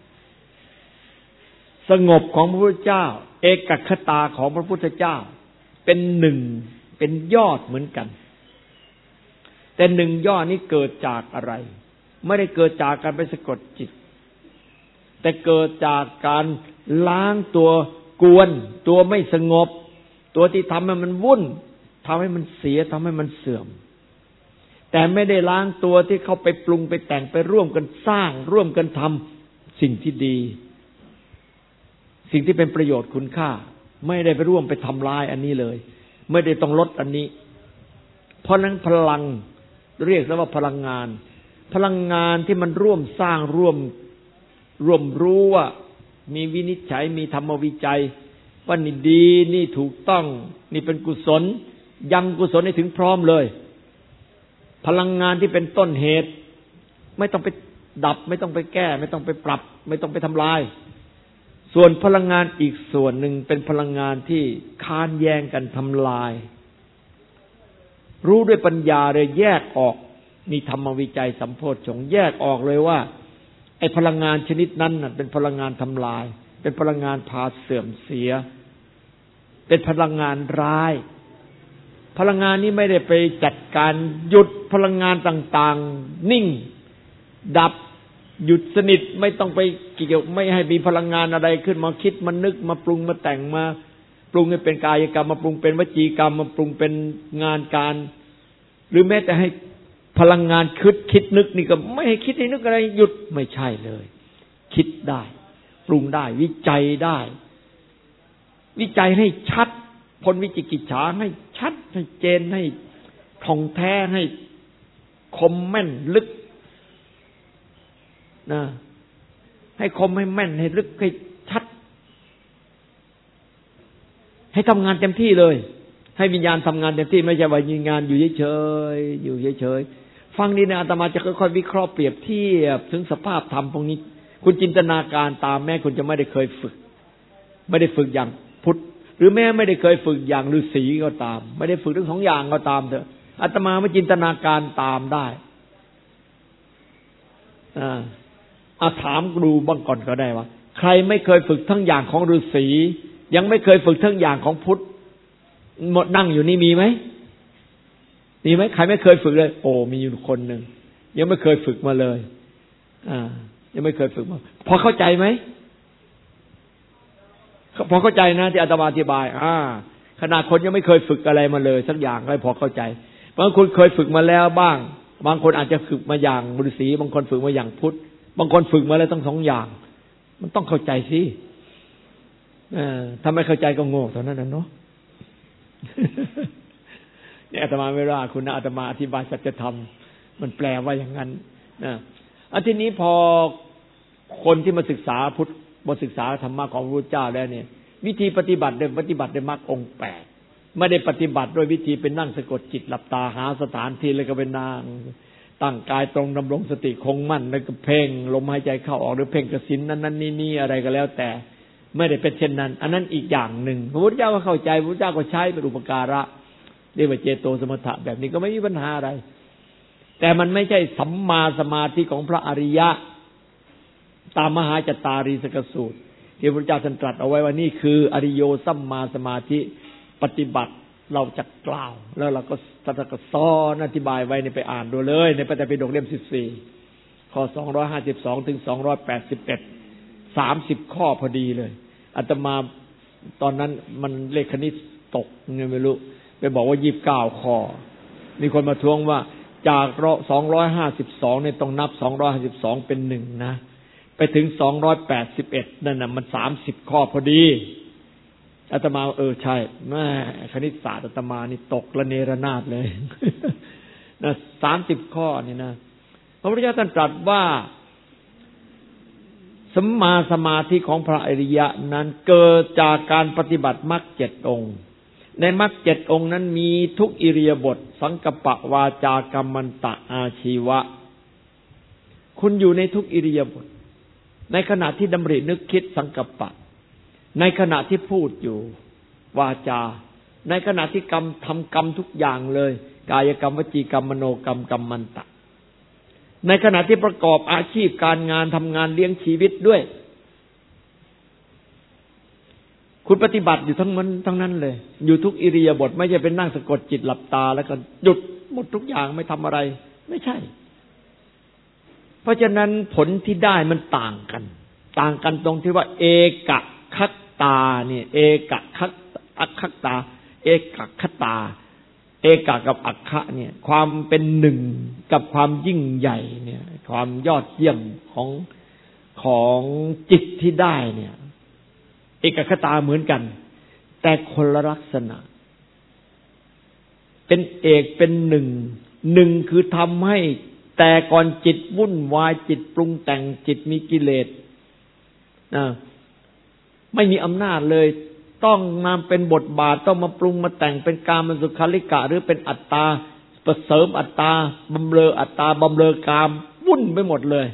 สงบของพระพุทธเจ้าเอกคตาของพระพุทธเจ้าเป็นหนึ่งเป็นยอดเหมือนกันแต่หนึ่งยอดนี้เกิดจากอะไรไม่ได้เกิดจากการไปสะกดจิตแต่เกิดจากการล้างตัวกวนตัวไม่สงบตัวที่ทำให้มันวุ่นทำให้มันเสียทำให้มันเสื่อมแต่ไม่ได้ล้างตัวที่เข้าไปปรุงไปแต่งไปร่วมกันสร้างร่วมกันทำสิ่งที่ดีสิ่งที่เป็นประโยชน์คุณค่าไม่ได้ไปร่วมไปทำลายอันนี้เลยไม่ได้ต้องลดอันนี้เพราะนั้นพลังเรียกว่าพลังงานที่มันร่วมสร้างร่วมรู้ว่ามีวินิจฉัยมีธรรมวิจัยว่านี่ดีนี่ถูกต้องนี่เป็นกุศลยังกุศลให้ถึงพร้อมเลยพลังงานที่เป็นต้นเหตุไม่ต้องไปดับไม่ต้องไปแก้ไม่ต้องไปปรับไม่ต้องไปทำลายส่วนพลังงานอีกส่วนหนึ่งเป็นพลังงานที่ค้านแย้งกันทำลายรู้ด้วยปัญญาเลยแยกออกมีธรรมวิจัยสัมโพชฌงค์แยกออกเลยว่าไอ้พลังงานชนิดนั้นน่ะเป็นพลังงานทำลายเป็นพลังงานพาเสื่อมเสียเป็นพลังงานร้ายพลังงานนี้ไม่ได้ไปจัดการหยุดพลังงานต่างๆนิ่งดับหยุดสนิทไม่ต้องไปเกี่ยวไม่ให้มีพลังงานอะไรขึ้นมาคิดมานึกมาปรุงมาแต่งมาปรุงให้เป็นกายกรรมมาปรุงเป็นวจีกรรมมาปรุงเป็นงานการหรือแม้แต่ให้พลังงานคิดนึกนี่ก็ไม่ให้คิดให้นึกอะไรหยุดไม่ใช่เลยคิดได้ปรุงได้วิจัยได้วิจัยให้ชัดพ้นวิจิกิจฉาให้ชัดให้เจนให้ท่องแท้ให้คมแม่นลึกนะให้คมให้แม่นให้ลึกให้ชัดให้ทำงานเต็มที่เลยให้วิญญาณทำงานเต็มที่ไม่ใช่ว่าวิญญาณอยู่เฉยๆอยู่เฉยๆฟังนี่นะอาตมาจะค่อยๆวิเคราะห์เปรียบเทียบถึงสภาพธรรมพวกนี้คุณจินตนาการตามแม้คุณจะไม่ได้เคยฝึกไม่ได้ฝึกอย่างพุทธหรือแม้ไม่ได้เคยฝึกอย่างฤาษีก็ตามไม่ได้ฝึกทั้งสองอย่างก็ตามเถอะอาตมาไม่จินตนาการตามได้ถามดูบ้างก่อนก็ได้ว่าใครไม่เคยฝึกทั้งอย่างของฤาษียังไม่เคยฝึกทั้งอย่างของพุทธหมดนั่งอยู่นี่มีไหมมีไหมใครไม่เคยฝึกเลยโอ้มีอยู่คนหนึ่งยังไม่เคยฝึกมาเลยยังไม่เคยฝึกมาพอเข้าใจไหมพอเข้าใจนะที่อาตมาอธิบายขนาดคนยังไม่เคยฝึกอะไรมาเลยสักอย่างก็พอเข้าใจบางคนเคยฝึกมาแล้วบ้างบางคนอาจจะฝึกมาอย่างฤาษีบางคนฝึกมาอย่างพุทธบางคนฝึกมาแล้วทั้งสองอย่างมันต้องเข้าใจสิถ้าไม่เข้าใจก็โง่เท่านั้นนะเนาะเนี่ยอาตมาไม่ว่าคุณนะอาตมาอธิบายสัจธรรมมันแปลว่าอย่างนั้นทีนี้พอคนที่มาศึกษาพุทธมาศึกษาธรรมะของพระพุทธเจ้าแล้วเนี่ยวิธีปฏิบัติโดยมรรคองค์8ไม่ได้ปฏิบัติด้วยวิธีเป็นนั่งสะกดจิตหลับตาหาสถานที่แล้วก็เป็นนั่งตั้งกายตรงดำรงสติคงมั่นแล้วก็เพ่งลมหายใจเข้าออกหรือเพ่งกสิณนั้นนี่อะไรก็แล้วแต่ไม่ได้เป็นเช่นนั้นอันนั้นอีกอย่างหนึ่งพระพุทธเจ้าก็เข้าใจพระพุทธเจ้าก็ใช้เป็นอุปการะเรียกว่าเจโตสมถะแบบนี้ก็ไม่มีปัญหาอะไรแต่มันไม่ใช่สัมมาสมาธิของพระอริยะตามมหาจตารีสกสูตรที่พระพุทธเจ้าท่านตรัสเอาไว้ว่านี่คืออริโยสัมมาสมาธิปฏิบัติเราจะกล่าวแล้วเราก็ท่านก็สอนอธิบายไว้ในไปอ่านดูเลยในพระไตรปิฎกเล่ม14ข้อ252ถึง281 30ข้อพอดีเลยอาตมาตอนนั้นมันเลขคณิตตกไงไม่รู้ไปบอกว่า29ข้อมีคนมาทวงว่าจาก252เนี่ยต้องนับ252เป็น1นะไปถึง281นั่นน่ะมัน30ข้อพอดีอาตมาใช่แม่คณิตศาสตร์อาตมานี่ตกระเนระนาดเลยนะ30ข้อนี่นะพระพุทธเจ้าท่านตรัสว่าสัมมาสมาธิของพระอริยะนั้นเกิดจากการปฏิบัติมรรค7องค์ในมรรค7องค์นั้นมีทุกอิริยาบถสังกัปปะวาจากัมมันตะอาชีวะคุณอยู่ในทุกอิริยาบถในขณะที่ดำรินึกคิดสังกัปปะในขณะที่พูดอยู่วาจาในขณะที่ทำกรรมทุกอย่างเลยกายกรรมวจีกรรมมโนกรรมกัมมันตะในขณะที่ประกอบอาชีพการงานทำงานเลี้ยงชีวิตด้วยคุณปฏิบัติอยู่ทั้งนั้นเลยอยู่ทุกอิริยาบถไม่ใช่เป็นนั่งสะกดจิตหลับตาแล้วก็หยุดหมดทุกอย่างไม่ทำอะไรไม่ใช่เพราะฉะนั้นผลที่ได้มันต่างกันตรงที่ว่าเอกคัตตาเนี่ยเอกคัตอัคคตาเอกคัตตาเอกกับอัคคะเนี่ยความเป็นหนึ่งกับความยิ่งใหญ่เนี่ยความยอดเยี่ยมของจิตที่ได้เนี่ยเอกคตาเหมือนกันแต่คนละลักษณะเป็นเอกเป็นหนึ่งคือทำให้แต่ก่อนจิตวุ่นวายจิตปรุงแต่งจิตมีกิเลสไม่มีอำนาจเลยต้องมาเป็นบทบาทต้องมาปรุงมาแต่งเป็นกามสุขาริกะหรือเป็นอัตตาประเสริมอัตตาบำเรออัตตาบำเรอกามวุ่นไปหมดเลย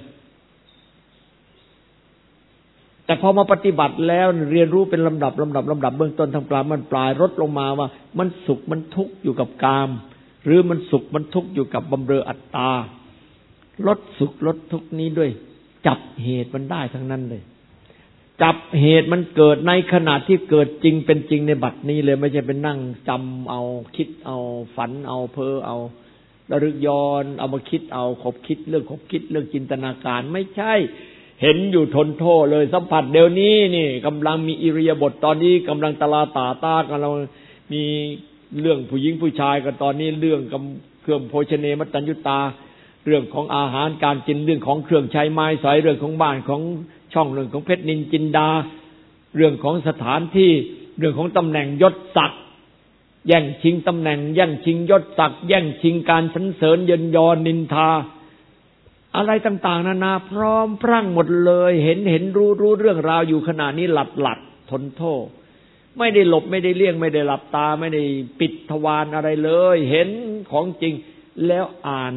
แต่พอมาปฏิบัติแล้วเรียนรู้เป็นลำดับเบื้องต้นทำกลางมันปลายลดลงมาว่ามันสุขมันทุกข์อยู่กับกามหรือมันสุขมันทุกข์อยู่กับบำเรออัตตาลดสุขลดทุกข์นี้ด้วยจับเหตุมันได้ทั้งนั้นเลยจับเหตุมันเกิดในขณะที่เกิดจริงเป็นจริงในบัดนี้เลยไม่ใช่เป็นนั่งจำเอาคิดเอาฝันเอาเพ้อเอาระลึกย้อนเอามาคิดเอาขบคิดเรื่องจินตนาการไม่ใช่เห็นอยู่ทนโทษเลยสัมผัสเดี๋ยวนี้นี่กำลังมีอิริยาบถตอนนี้กำลังตะลาตาตากำลังมีเรื่องผู้หญิงผู้ชายกันตอนนี้เรื่องเครื่องโภชเนมัตตัญญุตาเรื่องของอาหารการกินเรื่องของเครื่องใช้ไม้สอยเรื่องของบ้านของช่องเรื่องของเพชรนินจินดาเรื่องของสถานที่เรื่องของตำแหน่งยศศักดิ์แย่งชิงตำแหน่งแย่งชิงยศศักดิ์แย่งชิงการสรรเสริญเยินยอนินทาอะไรต่างๆนานาพร้อมพรั่งหมดเลยเห็นรู้เรื่องราวอยู่ขณะนี้หลัดทนโทษไม่ได้หลบไม่ได้เลี่ยงไม่ได้หลับตาไม่ได้ปิดทวารอะไรเลยเห็นของจริงแล้วอ่าน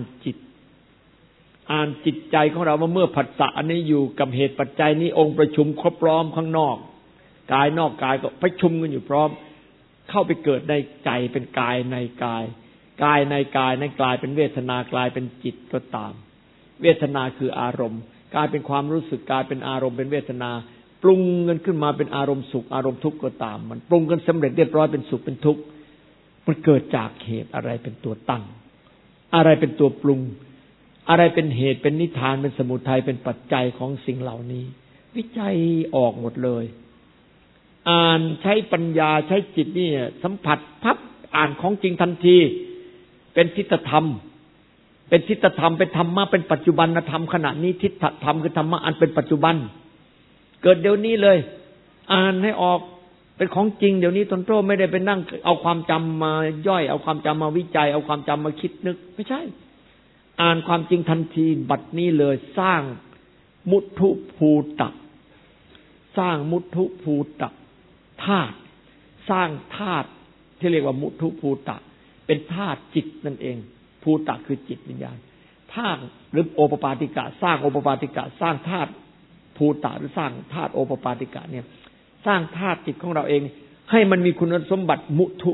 จิตใจของเราว่าเมื่อผัสสะอันนี้อยู่กับเหตุปัจจัยนี้องค์ประชุมครบพร้อมข้างนอกกายนอกกายก็ประชุมกันอยู่พร้อมเข้าไปเกิดในใจเป็นกายในกายกายในกายนั้นกลายเป็นเวทนากลายเป็นจิตก็ตามเวทนาคืออารมณ์กลายเป็นความรู้สึกกลายเป็นอารมณ์เป็นเวทนาปรุงกันขึ้นมาเป็นอารมณ์สุขอารมณ์ทุกข์ก็ตามมันปรุงกันสำเร็จเรียบร้อยเป็นสุขเป็นทุกข์มันเกิดจากเหตุอะไรเป็นตัวตั้งอะไรเป็นตัวปรุงอะไรเป็นเหตุเป็นนิทานเป็นสมุทัยเป็นปัจจัยของสิ่งเหล่านี้วิจัยออกหมดเลยอ่านใช้ปัญญาใช้จิตนี่สัมผัสพับอ่านของจริงทันทีเป็นทิฏฐธรรมเป็นทิฏฐธรรมเป็นธรรมะเป็นปัจจุบันธรรมขณะนี้ทิฏฐธรรมคือธรรมะอันเป็นปัจจุบันเกิดเดี๋ยวนี้เลยอ่านให้ออกเป็นของจริงเดี๋ยวนี้ตนโตไม่ได้ไปนั่งเอาความจำมาย่อยเอาความจำมาวิจัยเอาความจำมาคิดนึกไม่ใช่อ่านความจริงทันทีบัดนี้เลยสร้างมุทุภูตะสร้างมุทุภูตะธาตุสร้างธาตุที่เรียกว่ามุทุภูตะเป็นธาตุจิตนั่นเองภูตะคือจิตวิญญาณธาตุหรือโอปปาติกะสร้างโอปปาติกะสร้างธาตุภูตะหรือสร้างธาตุโอปปาติกะเนี่ยสร้างธาตุจิตของเราเองให้มันมีคุณสมบัติมุทุ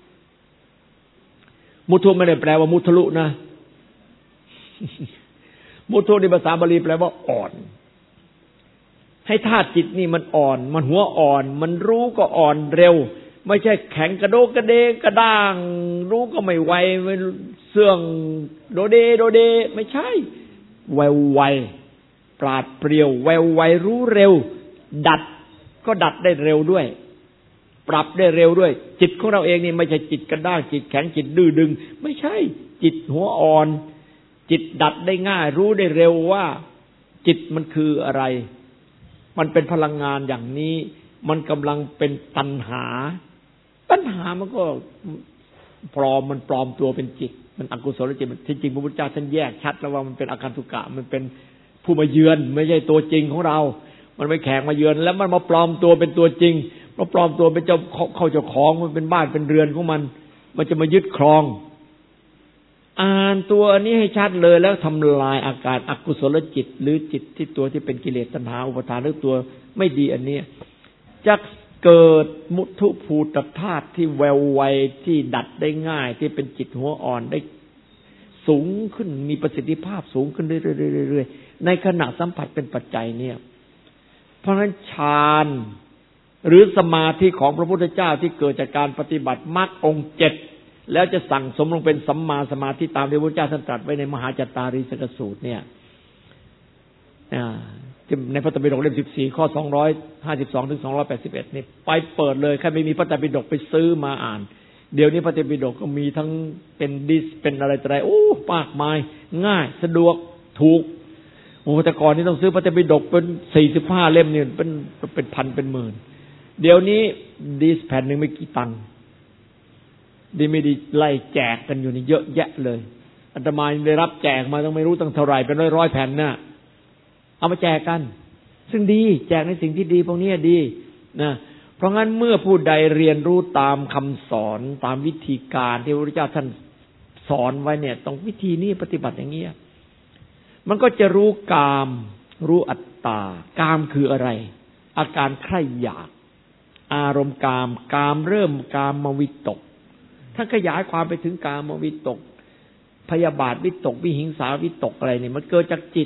ไม่ได้แปลว่ามุทะลุนะมุทุในภาษาบาลีแปลว่าอ่อนให้ธาตุจิตนี่มันอ่อนมันหัวอ่อนมันรู้ก็อ่อนเร็วไม่ใช่แข็งกระโดกกระเดกระด้างรู้ก็ไม่ไวไม่เสื่องโดเดไม่ใช่ไวปราดเปรียวไวรู้เร็วดัดก็ดัดได้เร็วด้วยปรับได้เร็วด้วยจิตของเราเองนี่ไม่ใช่จิตกระด้างจิตแข็งจิตดื้อดึงไม่ใช่จิตหัวอ่อนจิตดัดได้ง่ายรู้ได้เร็วว่าจิตมันคืออะไรมันเป็นพลังงานอย่างนี้มันกำลังเป็นตัณหามันก็มันปลอมตัวเป็นจิตมันอกุศลจิตมันจริงๆพระพุทธเจ้าท่านแยกชัดแล้วว่ามันเป็นอาคันตุกะมันเป็นผู้มาเยือนไม่ใช่ตัวจริงของเรามันไม่แขกมาเยือนแล้วมันมาปลอมตัวเป็นตัวจริงมาปลอมตัวเป็นเจ้าของมันเป็นบ้านเป็นเรือนของมันจะมายึดครองอ่านตัวนี้ให้ชัดเลยแล้วทำลายอาการอกุศลจิตหรือจิตที่ตัวที่เป็นกิเลสตัณหาอุปาทานหรือตัวไม่ดีอันนี้จะเกิดมุทุภูตธาตุที่แววไวที่ดัดได้ง่ายที่เป็นจิตหัวอ่อนได้สูงขึ้นมีประสิทธิภาพสูงขึ้นเรื่อยๆในขณะสัมผัสเป็นปัจจัยเนี่ยเพราะฉะนั้นฌานหรือสมาธิของพระพุทธเจ้าที่เกิดจากการปฏิบัติมรรคองค์7แล้วจะสั่งสมลงเป็นสัมมาสมาธิตามที่พระพุทธเจ้าท่านตรัสไว้ในมหาจัตตารีสกสูตรเนี่ยในพระไตรปิฎกเล่ม14ข้อ252ถึง281นี่ไปเปิดเลยใครไม่มีพระไตรปิฎกไปซื้อมาอ่านเดี๋ยวนี้พระไตรปิฎกก็มีทั้งเป็นดิสเป็นอะไรต่ออะไรโอ้มากมายง่ายสะดวกถูกโอ้แต่ก่อนนี่ต้องซื้อพระไตรปิฎกเป็น45เล่มนี่เป็นพันเป็นหมื่นเดี๋ยวนี้ดิสแผ่นนึงไม่กี่ตังค์ดีไม่ดีไล่แจกกันอยู่นี่เยอะแยะเลยอาตมาได้รับแจกมาต้องไม่รู้ตั้งเท่าไหร่เป็นร้อยๆแผ่นน่ะเอามาแจกกันซึ่งดีแจกในสิ่งที่ดีพวกนี้ดีนะเพราะงั้นเมื่อผู้ใดเรียนรู้ตามคำสอนตามวิธีการที่พระพุทธเจ้าท่านสอนไว้เนี่ยต้องวิธีนี้ปฏิบัติอย่างนี้มันก็จะรู้กามรู้อัตตากามคืออะไรอาการใคร่อยากอารมณ์กามเริ่มกามวิตกถ้าขยายความไปถึงกามวิตกพยาบาทวิตกวิหิงสาวิตกอะไรเนี่ยมันเกิดจากจิต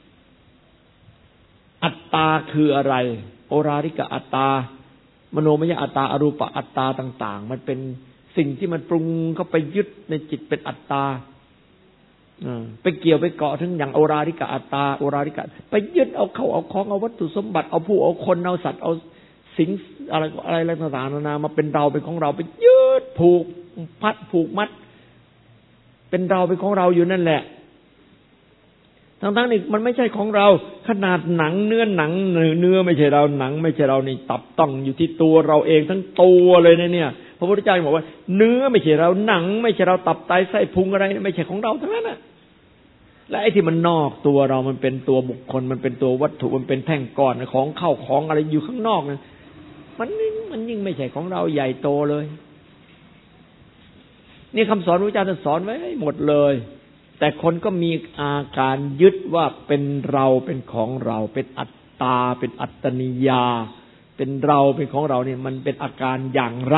อัตตาคืออะไรโอราริกะอัตตามโนมยอัตตาอรูปอัตตาต่างๆมันเป็นสิ่งที่มันปรุงเข้าไปยึดในจิตเป็นอัตตาไปเกี่ยวไปเกาะถึงอย่างโอราริกะอัตตาโอราริกะไปยึดเอาเข้าเอาของเอาวัตถุสมบัติเอาผู้เอาคนเอาสัตว์เอาสิ่งอะไรต่างๆนานามาเป็นเราเป็นของเราไปยึดผูกมัดเป็นเราเป็นของเราอยู่นั่นแหละทั้งๆนี่มันไม่ใช่ของเราขนาดหนังเนื้อไม่ใช่เราหนังไม่ใช่เรานี่ตับต้องอยู่ที่ตัวเราเองทั้งตัวเลยนะเนี่ยพระพุทธเจ้าบอกว่าเนื้อไม่ใช่เราหนังไม่ใช่เราตับไตไส้พุงอะไรไม่ใช่ของเราทั้งนั้นน่ะและไอ้ที่มันนอกตัวเรามันเป็นตัวบุคคลมันเป็นตัววัตถุมันเป็นแท่งก้อนของเข้าของอะไรอยู่ข้างนอกนั่นมันยิ่งไม่ใช่ของเราใหญ่โตเลยนี่คำสอนพระพุทธเจ้าท่านสอนไว้หมดเลยแต่คนก็มีอาการยึดว่าเป็นเราเป็นของเราเป็นอัตตาเป็นอัตตนิยาเป็นเราเป็นของเราเนี่ยมันเป็นอาการอย่างไร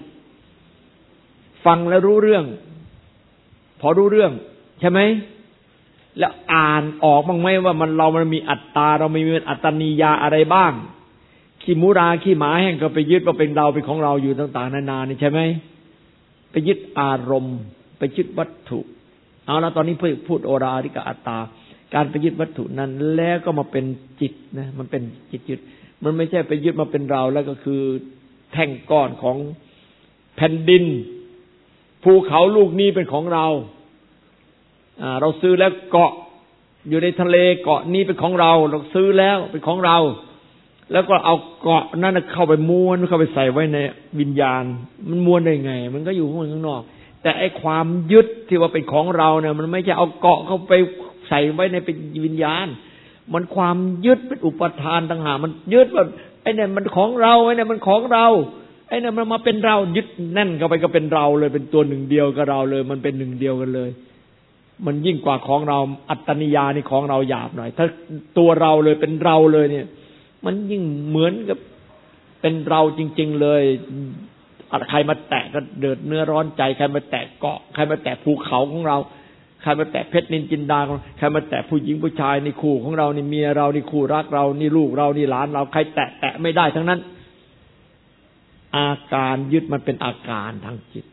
ฟังแล้วรู้เรื่องพอรู้เรื่องใช่ไหมแล้วอ่านออกบ้างไหมว่ามันมีอัตตาเรามีอัตตนิยาอะไรบ้างขี้มูราขี้หมาแห้งก็ไปยึดว่าเป็นเราเป็นของเราอยู่ต่างๆนานานี่ใช่ไหมไปยึดอารมณ์ไปยึดวัตถุเอาละตอนนี้พูดโอราริกะอัตตาการไปยึดวัตถุนั้นแล้วก็มาเป็นจิตนะมันเป็นจิตยึดมันไม่ใช่ไปยึดมาเป็นเราแล้วก็คือแท่งก้อนของแผ่นดินภูเขาลูกนี้เป็นของเราเราซื้อแล้วเกาะอยู่ในทะเลเกาะนี้เป็นของเราซื้อแล้วเป็นของเราแล้วก็เอาเกาะนั้นเข้าไปม้วนเข้าไปใส่ไว้ในวิญญาณมันม้วนได้ไงมันก็อยู่ข้างนอกแต่ไอ้ความยึดที่ว่าเป็นของเราเนี่ยมันไม่ใช่เอาเกาะเข้าไปใส่ไว้ในเป็นวิญญาณมันความยึดเป็นอุปทานต่างหากมันยึดว่าไอ้เนี่ยมันของเราไอ้เนี่ยมันของเราไอ้เนี่ยมันมาเป็นเรายึดแน่นเข้าไปก็เป็นเราเลยเป็นตัวหนึ่งเดียวกับเราเลยมันเป็นหนึ่งเดียวกันเลยมันยิ่งกว่าของเราอัตตนิยานี่ของเราหยาบหน่อยถ้าตัวเราเลยเป็นเราเลยเนี่ยมันยิ่งเหมือนกับเป็นเราจริงๆเลยใครมาแตะก็เดือดเนื้อร้อนใจใครมาแตะเกาะใครมาแตะภูเขาของเราใครมาแตะเพชรนินจินดาใครมาแตะผู้หญิงผู้ชายนี่คู่ของเรานี่เมียเรานี่คู่รักเรานี่ลูกเรานี่หลานเราใครแตะไม่ได้ทั้งนั้นอาการยึดมันเป็นอาการทางจิต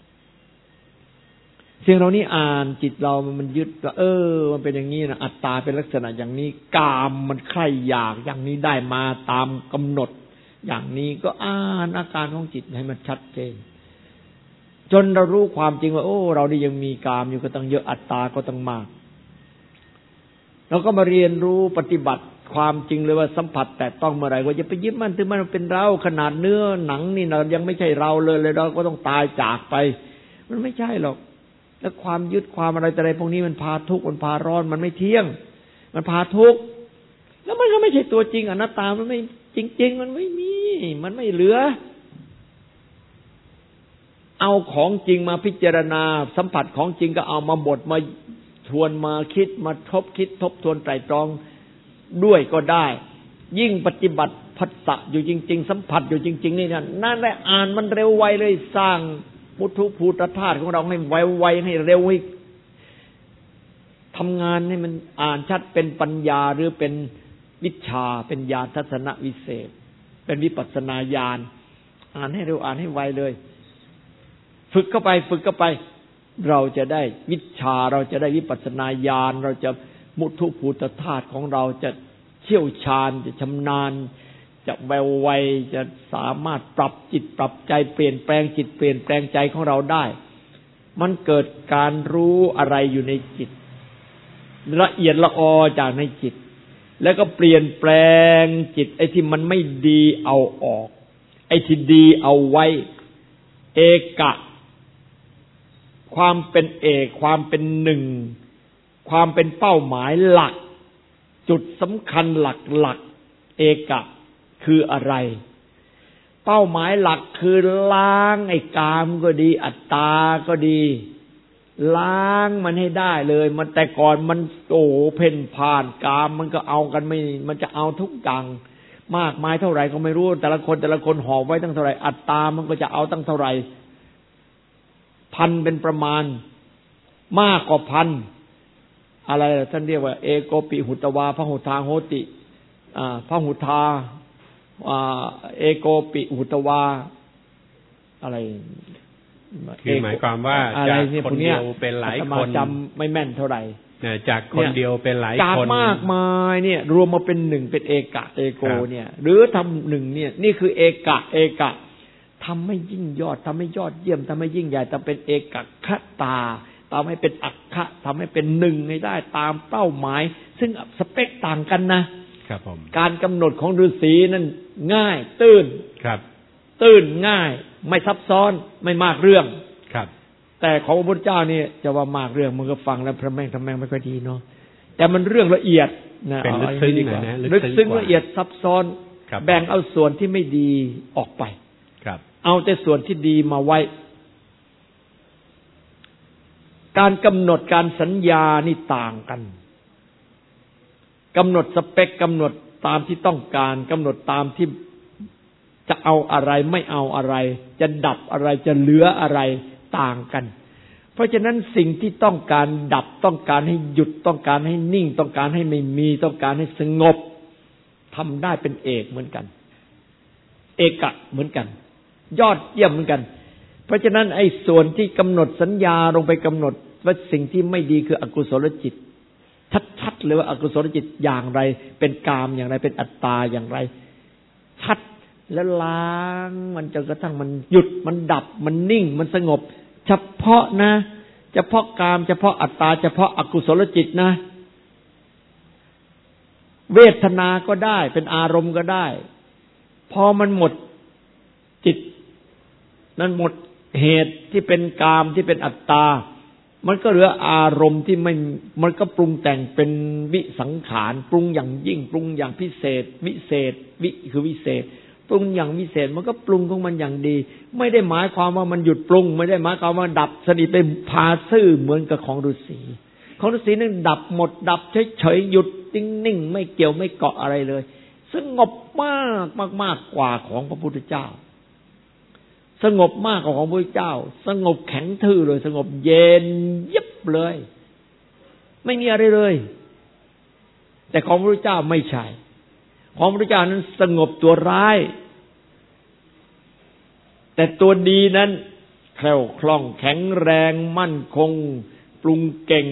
สิ่งเรานี่อ่านจิตเรามันยึดว่ามันเป็นอย่างนี้นะอัตตาเป็นลักษณะอย่างนี้กามมันใคร่อยากอย่างนี้ได้มาตามกำหนดอย่างนี้ก็อ่านอาการของจิตให้มันชัดเจนจนเรารู้ความจริงว่าเรานี่ยังมีกามอยู่ก็ตั้งเยอะอัตตาก็ตั้งมากเราก็มาเรียนรู้ปฏิบัติความจริงเลยว่าสัมผัสแต่ต้องเมื่อไหร่ว่าจะไปยึดมันถึงมันเป็นเราขนาดเนื้อหนังนี่เรายังไม่ใช่เราเลยเราก็ต้องตายจากไปมันไม่ใช่หรอกแล้วความยึดความอะไรแต่อะไรพวกนี้มันพาทุกข์มันพาร้อนมันไม่เที่ยงมันพาทุกข์แล้วมันก็ไม่ใช่ตัวจริงอนัตตามันไม่จริงๆมันไม่มีมันไม่เหลือเอาของจริงมาพิจารณาสัมผัสของจริงก็เอามาบดมาทวนมาคิดมาทบทวนไตร่ตรองด้วยก็ได้ยิ่งปฏิบัติผัสสะอยู่จริงๆสัมผัสอยู่จริงๆนี่นั่นแหละอ่านมันเร็วไวเลยสร้างมุทุภูตธาตุของเราให้ไวให้เร็วให้ทำงานให้มันอ่านชัดเป็นปัญญาหรือเป็นวิชาเป็นญาณทัศนวิเศษเป็นวิปัสสนาญาณอ่านให้เร็วอ่านให้ไวเลยฝึกเข้าไปเราจะได้วิชาเราจะได้วิปัสสนาญาณเราจะมุทุภูตธาตุของเราจะเชี่ยวชาญจะชำนาญจะแววไวจะสามารถปรับจิตปรับใจเปลี่ยนแปลงจิตเปลี่ยนแปลงใจของเราได้มันเกิดการรู้อะไรอยู่ในจิตละเอียดละออจากในจิตแล้วก็เปลี่ยนแปลงจิตไอ้ที่มันไม่ดีเอาออกไอ้ที่ดีเอาไว้เอกะความเป็นเอกความเป็นหนึ่งความเป็นเป้าหมายหลักจุดสำคัญหลักเอกะคืออะไรเป้าหมายหลักคือล้างไอ้กามก็ดีอัตตาก็ดีล้างมันให้ได้เลยมันแต่ก่อนมันเพ่นพ่านกามมันก็เอากันไม่มันจะเอาทุกอย่างมากมายเท่าไหร่ก็ไม่รู้แต่ละคนหอบไว้ตั้งเท่าไหร่อัตตามันก็จะเอาตั้งเท่าไหร่พันเป็นประมาณมากกว่าพันอะไรท่านเรียกว่าเอโกปิหุตวาพหุทาโหติพหุทาเอโกปิหุตวาอะไรคือหมายความว่าจากคนเดียวเป็นหลายคนจำไม่แม่นเท่าไหร่จากคนเดียวเป็นหลายคนจากมากมายเนี่ยรวมมาเป็นหนึ่งเป็นเอกะเอโกเนี่ยหรือทำหนึ่งเนี่ยนี่คือเอกะทำให้ยิ่งยอดทำให้ยอดเยี่ยมทำให้ยิ่งใหญ่ทำเป็นเอกคตาทำให้เป็นอัคคะทำให้เป็นหนึ่งให้ได้ตามเป้าหมายซึ่งสเปคต่างกันนะครับผมการกำหนดของฤาษีนั้นง่ายตื้นครับตื้นง่ายไม่ซับซ้อนไม่มากเรื่องครับแต่ของพระพุทธเจ้านี่จะว่ามากเรื่องมันก็ฟังแล้วทำแม่งไม่ค่อยดีเนาะแต่มันเรื่องละเอียดนะเป็นลึกซึ้งนะลึกซึ้งละเอียดซับซ้อนแบ่งเอาส่วนที่ไม่ดีออกไปครับเอาแต่ส่วนที่ดีมาไว้การกำหนดการสัญญานี่ต่างกันกำหนดสเปคกำหนดตามที่ต้องการกำหนดตามที่จะเอาอะไรไม่เอาอะไรจะดับอะไรจะเหลืออะไรต่างกันเพราะฉะนั้นสิ่งที่ต้องการดับต้องการให้หยุดต้องการให้นิ่งต้องการให้ไม่มีต้องการให้สงบทำได้เป็นเอกเหมือนกันเอกะเหมือนกันยอดเยี่ยมเหมือนกันเพราะฉะนั้นไอ้ส่วนที่กำหนดสัญญาลงไปกำหนดว่าสิ่งที่ไม่ดีคืออกุศลจิตชัดๆเลยว่าอกุศลจิตอย่างไรเป็นกามอย่างไรเป็นอัตตาอย่างไรชัดแล้วล้างมันจนกระทั่งมันหยุดมันดับมันนิ่งมันสงบเฉพาะนะเฉพาะกามเฉพาะอัตตาเฉพาะอกุศลจิตนะเวทนาก็ได้เป็นอารมณ์ก็ได้พอมันหมดจิตนั้นหมดเหตุที่เป็นกามที่เป็นอัตตามันก็เหลืออารมณ์ที่ไม่มันก็ปรุงแต่งเป็นวิสังขารปรุงอย่างยิ่งปรุงอย่างพิเศษวิเศษวิคือวิเศษปรุงอย่างวิเศษมันก็ปรุงของมันอย่างดีไม่ได้หมายความว่ามันหยุดปรุงไม่ได้หมายความว่าดับสนิทไปพาซื่อเหมือนกับของฤาษีของฤาษีนั่นดับหมดดับเฉยๆหยุดนิ่งๆไม่เกี่ยวไม่เกาะอะไรเลยสงบมากกว่าของพระพุทธเจ้าสงบมากกว่าของพระพุทธเจ้าสงบแข็งทื่อเลยสงบเย็นยิบเลยไม่มีอะไรเลยแต่ของพระพุทธเจ้าไม่ใช่ของพระพุทธเจ้านั้นสงบตัวร้ายแต่ตัวดีนั้นแคล่วคล่องแข็งแรงมั่นคงปรุงเก่ง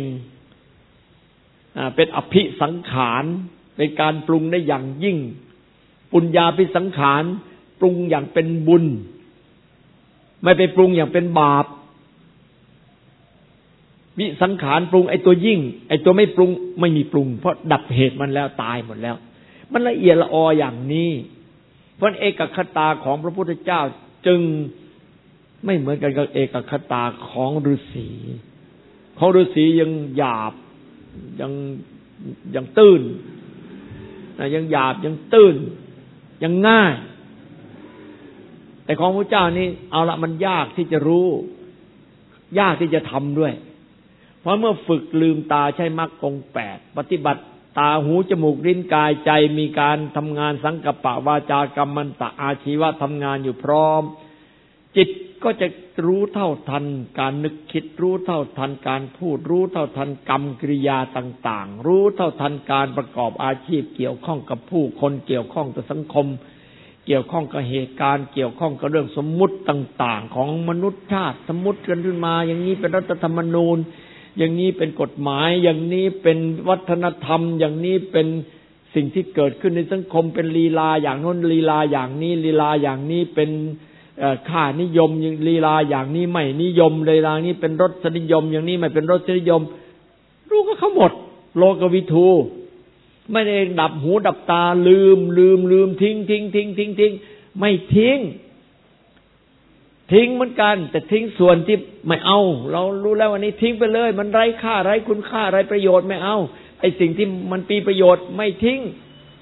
เป็นอภิสังขารเป็นการปรุงได้อย่างยิ่งปุญญาภิสังขารปรุงอย่างเป็นบุญไม่ไปปรุงอย่างเป็นบาปวิสังขารปรุงไอ้ตัวยิ่งไอ้ตัวไม่ปรุงไม่มีปรุงเพราะดับเหตุมันแล้วตายหมดแล้วมันละเอียดละอออย่างนี้เพราะเอกคตาของพระพุทธเจ้าจึงไม่เหมือนกันกับเอกคตาของฤาษีของฤาษียังหยาบยังตื้นยังหยาบยังตื้นยังง่ายแต่ของพระเจ้านี่เอาละมันยากที่จะรู้ยากที่จะทำด้วยเพราะเมื่อฝึกลืมตาใช้มรรคองค์8ปฏิบัติตาหูจมูกลิ้นกายใจมีการทำงานสังกัปปะวาจากัมมันตะอาชีวะทำงานอยู่พร้อมจิตก็จะรู้เท่าทันการนึกคิดรู้เท่าทันการพูดรู้เท่าทันกรรมกิริยาต่างๆรู้เท่าทันการประกอบอาชีพเกี่ยวข้องกับผู้คนเกี่ยวข้องกับสังคมเกี่ยวข้องกับเหตุการณ์เกี่ยวข้องกับเรื่องสมมุติต่างๆของมนุษยชาติสมมุติกันขึ้นมาอย่างนี้เป็นรัฐธรรมนูญอย่างนี้เป็นกฎหมายอย่างนี้เป็นวัฒนธรรมอย่างนี้เป็นสิ่งที่เกิดขึ้นในสังคมเป็นลีลาอย่างโน้นลีลาอย่างนี้ลีลาอย่างนี้เป็นค่านิยมลีลาอย่างนี้ไม่นิยมลีลานี้เป็นรสนิยมอย่างนี้ไม่เป็นรสนิยมรู้ก็เขาหมดโลกวิทูไม่ได้ดับหูดับตาลืมทิ้งไม่ทิ้งเหมือนกันแต่ทิ้งส่วนที่ไม่เอาเรารู้แล้ววันนี้ทิ้งไปเลยมันไร้ค่าไร้คุณค่าไร้ประโยชน์ไม่เอาไอ้สิ่งที่มันมีประโยชน์ไม่ทิ้ง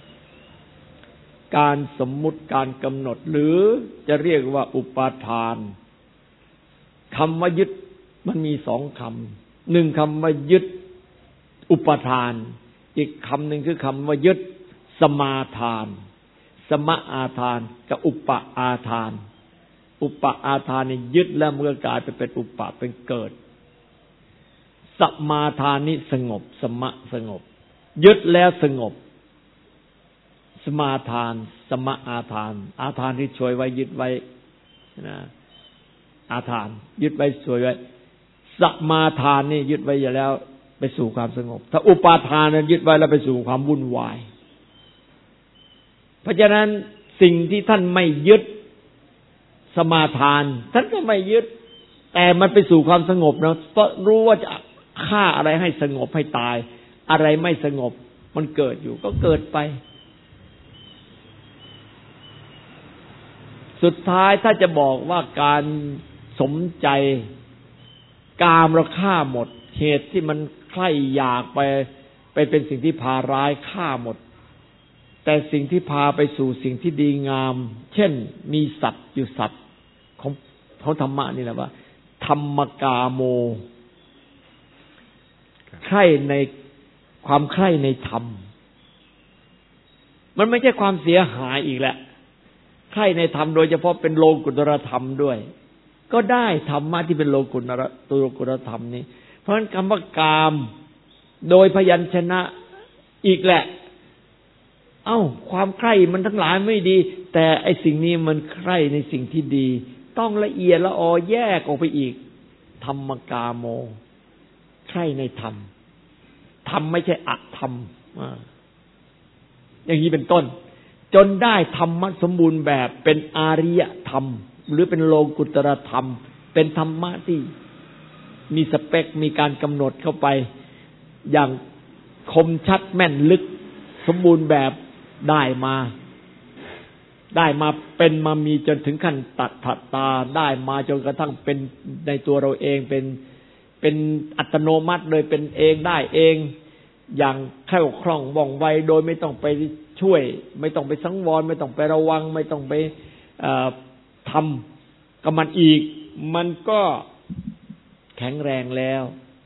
การสมมุติการกำหนดหรือจะเรียกว่าอุปาทานคำว่ายึดมันมี2คำหนึ่งคำว่ายึดอุปาทานอีกคำหนึ่งคือคำว่ายึดสมาทานสมอาทานกับอุปอาทานอุปอาทานนี่ยึดแล้วมันก็กลายไปเป็นอุปเป็นเกิดสมาทานนี่สงบสมะสงบยึดแล้วสงบสมาทานสมอาทานอาทานที่ช่วยไว้ยึดไว้นะอาทานยึดไว้สวยไว้สมาทานนี่ยึดไว้อยู่แล้วไปสู่ความสงบถ้าอุปาทานนั้นยึดไว้แล้วไปสู่ความวุ่นวายเพราะฉะนั้นสิ่งที่ท่านไม่ยึดสมาทานท่านก็ไม่ยึดแต่มันไปสู่ความสงบนะเพราะรู้ว่าจะฆ่าอะไรให้สงบให้ตายอะไรไม่สงบมันเกิดอยู่ก็เกิดไปสุดท้ายถ้าจะบอกว่าการสมใจกามเราฆ่าหมดเหตุที่มันใคร่อยากไปเป็นสิ่งที่พาร้ายฆ่าหมดแต่สิ่งที่พาไปสู่สิ่งที่ดีงามเช่นมีสัตว์อยู่สัตว์ของธรรมะนี่แหละว่าธรรมกาโมใคร่ในความใคร่ในธรรมมันไม่ใช่ความเสียหายอีกแหละใคร่ในธรรมโดยเฉพาะเป็นโลกุตรธรรมด้วยก็ได้ธรรมะที่เป็นโลกุตรธรรมนี้เพราะฉะนั้นคำว่ากามโดยพยัญชนะอีกแหละความใคร่มันทั้งหลายไม่ดีแต่ไอ้สิ่งนี้มันใคร่ในสิ่งที่ดีต้องละเอียดละออแยกออกไปอีกธรรมกาโมใคร่ในธรรมธรรมไม่ใช่อธรรมอย่างนี้เป็นต้นจนได้ธรรมะสมบูรณ์แบบเป็นอาริยธรรมหรือเป็นโลกุตรธรรมเป็นธรรมะที่มีสเปคมีการกำหนดเข้าไปอย่างคมชัดแม่นลึกสมบูรณ์แบบได้มาเป็นมามีจนถึงขั้นตัดตาได้มาจนกระทั่งเป็นในตัวเราเองเป็นอัตโนมัติเลยเป็นเองได้เองอย่างแคล่วคล่องว่องไวโดยไม่ต้องไปช่วยไม่ต้องไปสังวรไม่ต้องไประวังไม่ต้องไปทำกับมันอีกมันก็แข็งแรงแล้ว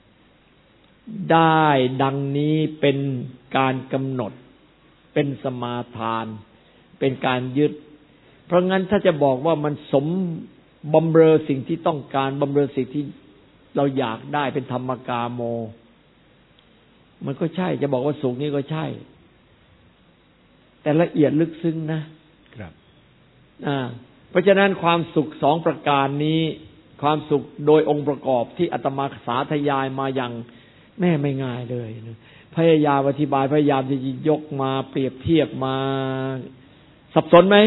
ได้ดังนี้เป็นการกำหนดเป็นสมาทานเป็นการยึดเพราะงั้นถ้าจะบอกว่ามันสมบำเรอสิ่งที่ต้องการบำเรอสิ่งที่เราอยากได้เป็นธรรมกาโมมันก็ใช่จะบอกว่าสุขนี่ก็ใช่แต่ละเอียดลึกซึ้งนะครับเพราะฉะนั้นความสุขสองประการนี้ความสุขโดยองค์ประกอบที่อาตมาสาธยายมาอย่างแม่ไม่ง่ายเลยนะพยายามอธิบายพยายามจะยกมาเปรียบเทียบมาสับสนไหม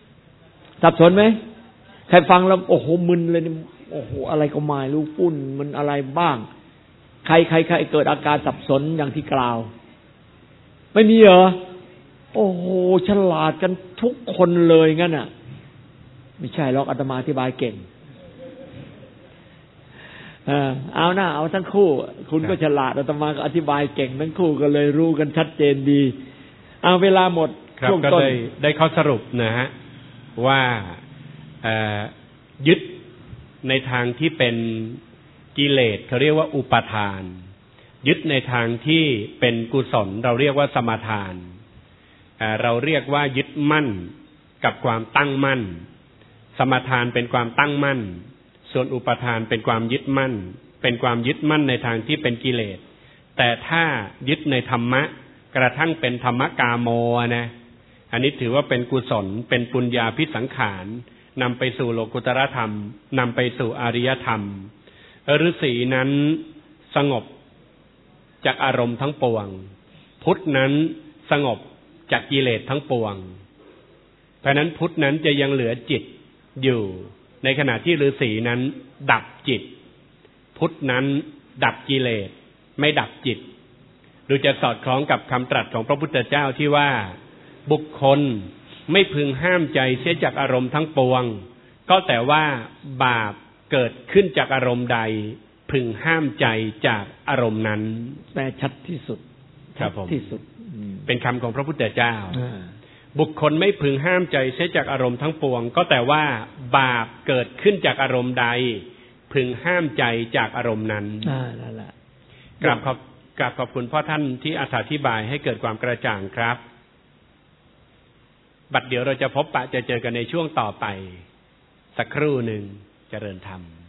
ใครฟังแล้วโอ้โหมึนเลยโอ้โหอะไรก็ไม่รู้ปุ้นมันอะไรบ้างใครเกิดอาการสับสนอย่างที่กล่าวไม่มีเหรอโอ้โหฉลาดกันทุกคนเลยงั้นน่ะไม่ใช่หรอกอาตมาอธิบายเก่งเอานะเอาทั้งคู่คุณก็ฉลาดอาตมาก็อธิบายเก่งทั้งคู่ก็เลยรู้กันชัดเจนดีเอาเวลาหมดช่วงต้นได้ข้อสรุปนะฮะว่ายึดในทางที่เป็นกิเลสเขาเรียกว่าอุปาทานยึดในทางที่เป็นกุศลเราเรียกว่าสมาทานเราเรียกว่ายึดมั่นกับความตั้งมั่นสมาทานเป็นความตั้งมั่นส่วนอุปาทานเป็นความยึดมั่นเป็นความยึดมั่นในทางที่เป็นกิเลสแต่ถ้ายึดในธรรมะกระทั่งเป็นธรรมกาโมนะอันนี้ถือว่าเป็นกุศลเป็นปุญญาภิสังขารนำไปสู่โลกุตรธรรมนำไปสู่อริยธรรมฤาษีนั้นสงบจากอารมณ์ทั้งปวงพุทธนั้นสงบจากกิเลสทั้งปวงเพราะนั้นพุทธนั้นจะยังเหลือจิตอยู่ในขณะที่ฤาษีนั้นดับจิตพุทธนั้นดับกิเลสไม่ดับจิตดูจะสอดคล้องกับคำตรัสของพระพุทธเจ้าที่ว่าบุคคลไม่พึงห้ามใจเสียจากอารมณ์ทั้งปวงก็แต่ว่าบาปเกิดขึ้นจากอารมณ์ใดพึงห้ามใจจากอารมณ์นั้นแปลชัดที่สุดครับผมที่สุดเป็นคำของพระพุทธเจ้าบุคคลไม่พึงห้ามใจเสียจากอารมณ์ทั้งปวงก็แต่ว่าบาปเกิดขึ้นจากอารมณ์ใดพึงห้ามใจจากอารมณ์นั้นนั่นแหละกราบขอบคุณพ่อท่านที่อธิบายให้เกิดความกระจ่างครับบัดเดี๋ยวเราจะพบปะเจอกันในช่วงต่อไปสักครู่หนึ่งเจริญธรรม